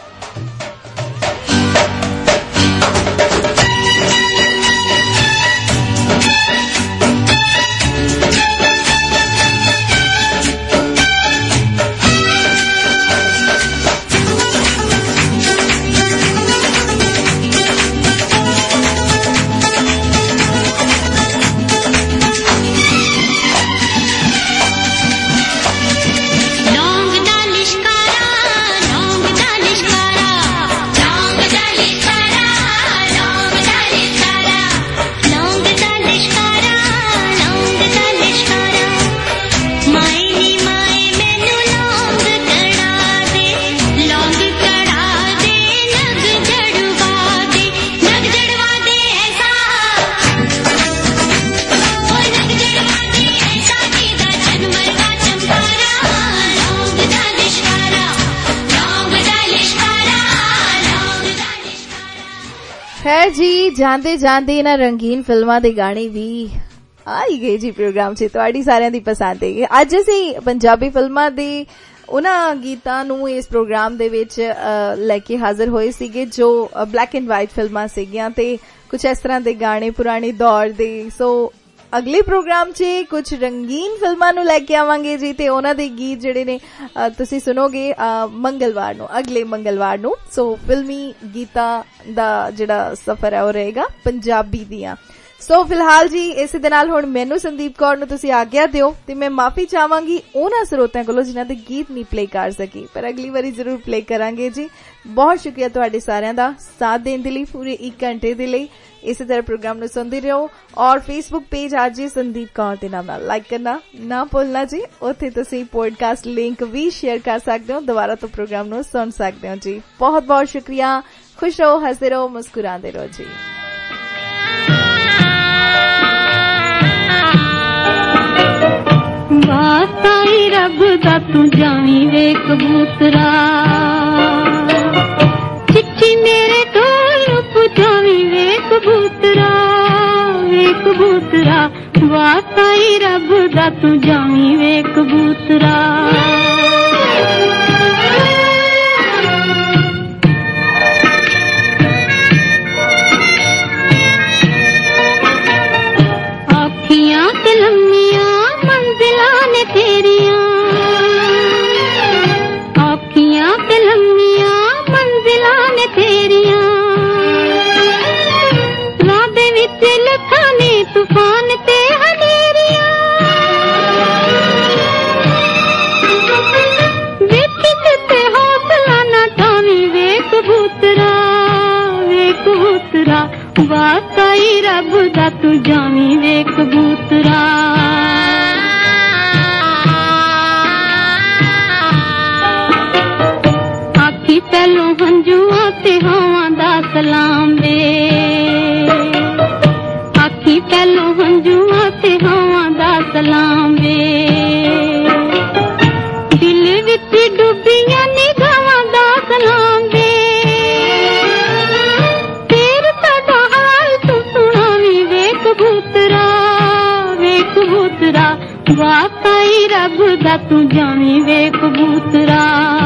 खैर जी जांदे जांदे ना रंगीन फिल्मां दे गाने भी आई गए जी प्रोग्राम च तुहाडी सारिਆਂ ਦੀ ਪਸੰਦ ਹੈ। ਅੱਜ ਅਸੀਂ ਪੰਜਾਬੀ ਫਿਲਮਾਂ ਦੇ ਉਹਨਾਂ ਗੀਤਾਂ ਨੂੰ ਇਸ ਪ੍ਰੋਗਰਾਮ ਦੇ ਵਿੱਚ ਲੈ ਕੇ ਹਾਜ਼ਰ ਹੋਏ ਸੀਗੇ ਜੋ ਬਲੈਕ ਐਂਡ ਵਾਈਟ ਫਿਲਮਾਂ ਸੀਗੀਆਂ ਤੇ ਕੁਝ ਇਸ ਤਰ੍ਹਾਂ ਦੇ ਗਾਣੇ ਪੁਰਾਣੇ ਦੌਰ ਦੇ। ਸੋ ਅਗਲੇ ਪ੍ਰੋਗਰਾਮ 'ਚ ਕੁਝ ਰੰਗੀਨ ਫਿਲਮਾਂ ਨੂੰ ਲੈ ਕੇ ਆਵਾਂਗੇ ਜੀ ਤੇ ਉਹਨਾਂ ਦੇ ਗੀਤ ਜਿਹੜੇ ਨੇ ਤੁਸੀਂ ਸੁਣੋਗੇ ਮੰਗਲਵਾਰ ਨੂੰ, ਅਗਲੇ ਮੰਗਲਵਾਰ ਨੂੰ। ਸੋ ਫਿਲਮੀ ਗੀਤਾਂ ਦਾ ਜਿਹੜਾ ਸਫ਼ਰ ਹੈ ਉਹ ਰਹੇਗਾ ਪੰਜਾਬੀ ਦੀਆਂ। ਸੋ ਫਿਲਹਾਲ ਜੀ ਇਸੇ ਦੇ ਨਾਲ ਹੁਣ ਮੈਨੂੰ ਸੰਦੀਪ ਕੌਰ ਨੂੰ ਤੁਸੀਂ ਆਗਿਆ ਦਿਓ ਤੇ ਮੈਂ ਮਾਫੀ ਚਾਹਾਂਗੀ ਉਹਨਾਂ ਸਰੋਤਿਆਂ ਕੋਲੋਂ ਜਿਨ੍ਹਾਂ ਦੇ ਗੀਤ ਨਹੀਂ ਪਲੇ ਕਰ ਸਕੀ, ਪਰ ਅਗਲੀ ਵਾਰੀ ਜ਼ਰੂਰ ਪਲੇ ਕਰਾਂਗੇ ਜੀ। ਬਹੁਤ ਸ਼ੁਕਰੀਆ ਤੁਹਾਡੇ ਸਾਰਿਆਂ ਦਾ ਸਾਥ ਦੇਣ ਦੇ ਲਈ ਪੂਰੇ ਇੱਕ ਘੰਟੇ ਦੇ ਲਈ। ਇਸੇ ਤਰ੍ਹਾਂ ਪ੍ਰੋਗਰਾਮ ਨੂੰ ਸੁਣਦੇ ਰਹੋ ਔਰ ਫੇਸਬੁੱਕ ਪੇਜ ਅੱਜ ਜੀ ਸੰਦੀਪ ਕੌਰ ਦੇ ਨਾਮ ਨਾਲ ਲਾਈਕ ਕਰਨਾ ਨਾ ਭੁੱਲਣਾ ਜੀ। ਉੱਥੇ ਤੁਸੀਂ ਪੋਡਕਾਸਟ ਲਿੰਕ ਵੀ ਸ਼ੇਅਰ ਕਰ ਸਕਦੇ ਹੋ, ਦੁਬਾਰਾ ਤੋਂ ਪ੍ਰੋਗਰਾਮ ਨੂੰ ਸੁਣ ਸਕਦੇ ਹੋ ਜੀ। ਬਹੁਤ ਬਹੁਤ ਸ਼ੁਕਰੀਆ। ਖੁਸ਼ ਰਹੋ, ਹੱਸਦੇ ਰਹੋ, ਮੁਸਕਰਾਉਂਦੇ ਰਹੋ ਜੀ। ਵਾਸਤਾ ਹੀ ਰੱਬ ਦਾ ਤੂੰ ਜਾਵੀਂ ਵੇ ਕਬੂਤਰਾ, ਚਿੱਠੀ ਮੇਰੇ ਕੋਲ ਪੁਜਾਵੀਂ ਵੇ ਕਬੂਤਰਾ, ਵੇ ਕਬੂਤਰਾ। ਵਾਸਤਾ ਹੀ ਰੱਬ ਦਾ ਤੂੰ ਜਾਵੀਂ ਵੇ ਕਬੂਤਰਾ। ਆਖੀਆਂ ਤੇ ਲੰਮੀਆਂ ਮੰਜ਼ਿਲਾਂ ਨੇ ਤੇਰੀਆਂ, ਆਖੀਆਂ ਤੇ ਲੰਮੀਆਂ ਮੰਜ਼ਿਲਾਂ ਨੇ ਤੇਰੀਆਂ। ਰਾਹ ਦੇ ਵਿੱਚ ਲੱਖਾਂ ਨੇ ਤੂਫਾਨ ਤੇ ਹਨੇਰੀਆਂ, ਵੇਖੀ ਕਿਤੇ ਹੌਸਲਾ ਨਾ ਟਾਵੀਂ ਵੇ ਕਬੂਤਰਾ, ਵੇ ਕਬੂਤਰਾ। ਵਾਸਤਾ ਹੀ ਰੱਬ ਦਾ ਤੂੰ ਜਾਵੀਂ ਵੇ ਕਬੂਤਰਾ। ਆਖੀ ਪਹਿਲੋਂ ਹੰਝੂਆਂ ਤੇ ਹਵਾਂ ਦਾ ਸਲਾਮ ਵੇ, ਆਖੀ ਪਹਿਲੋਂ ਹੰਝੂਆਂ ਤੇ ਹਵਾਂ ਦਾ ਸਲਾਮ ਵੇ। ਦਿਲ ਵਿੱਚ ਡੁੱਬੀਆਂ ਨਿਗਾਹਾਂ ਦਾ ਸਲਾਮ ਵੇ। ਤੇਰ ਸਾਡਾ ਹਾਲ ਤੂੰ ਸੁਣਾਵੀਂ ਵੇ ਕਬੂਤਰਾ, ਵੇ ਕਬੂਤਰਾ। ਵਾਸਤਾ ਹੀ ਰੱਬ ਦਾ ਤੂੰ ਜਾਵੀਂ ਵੇ ਕਬੂਤਰਾ।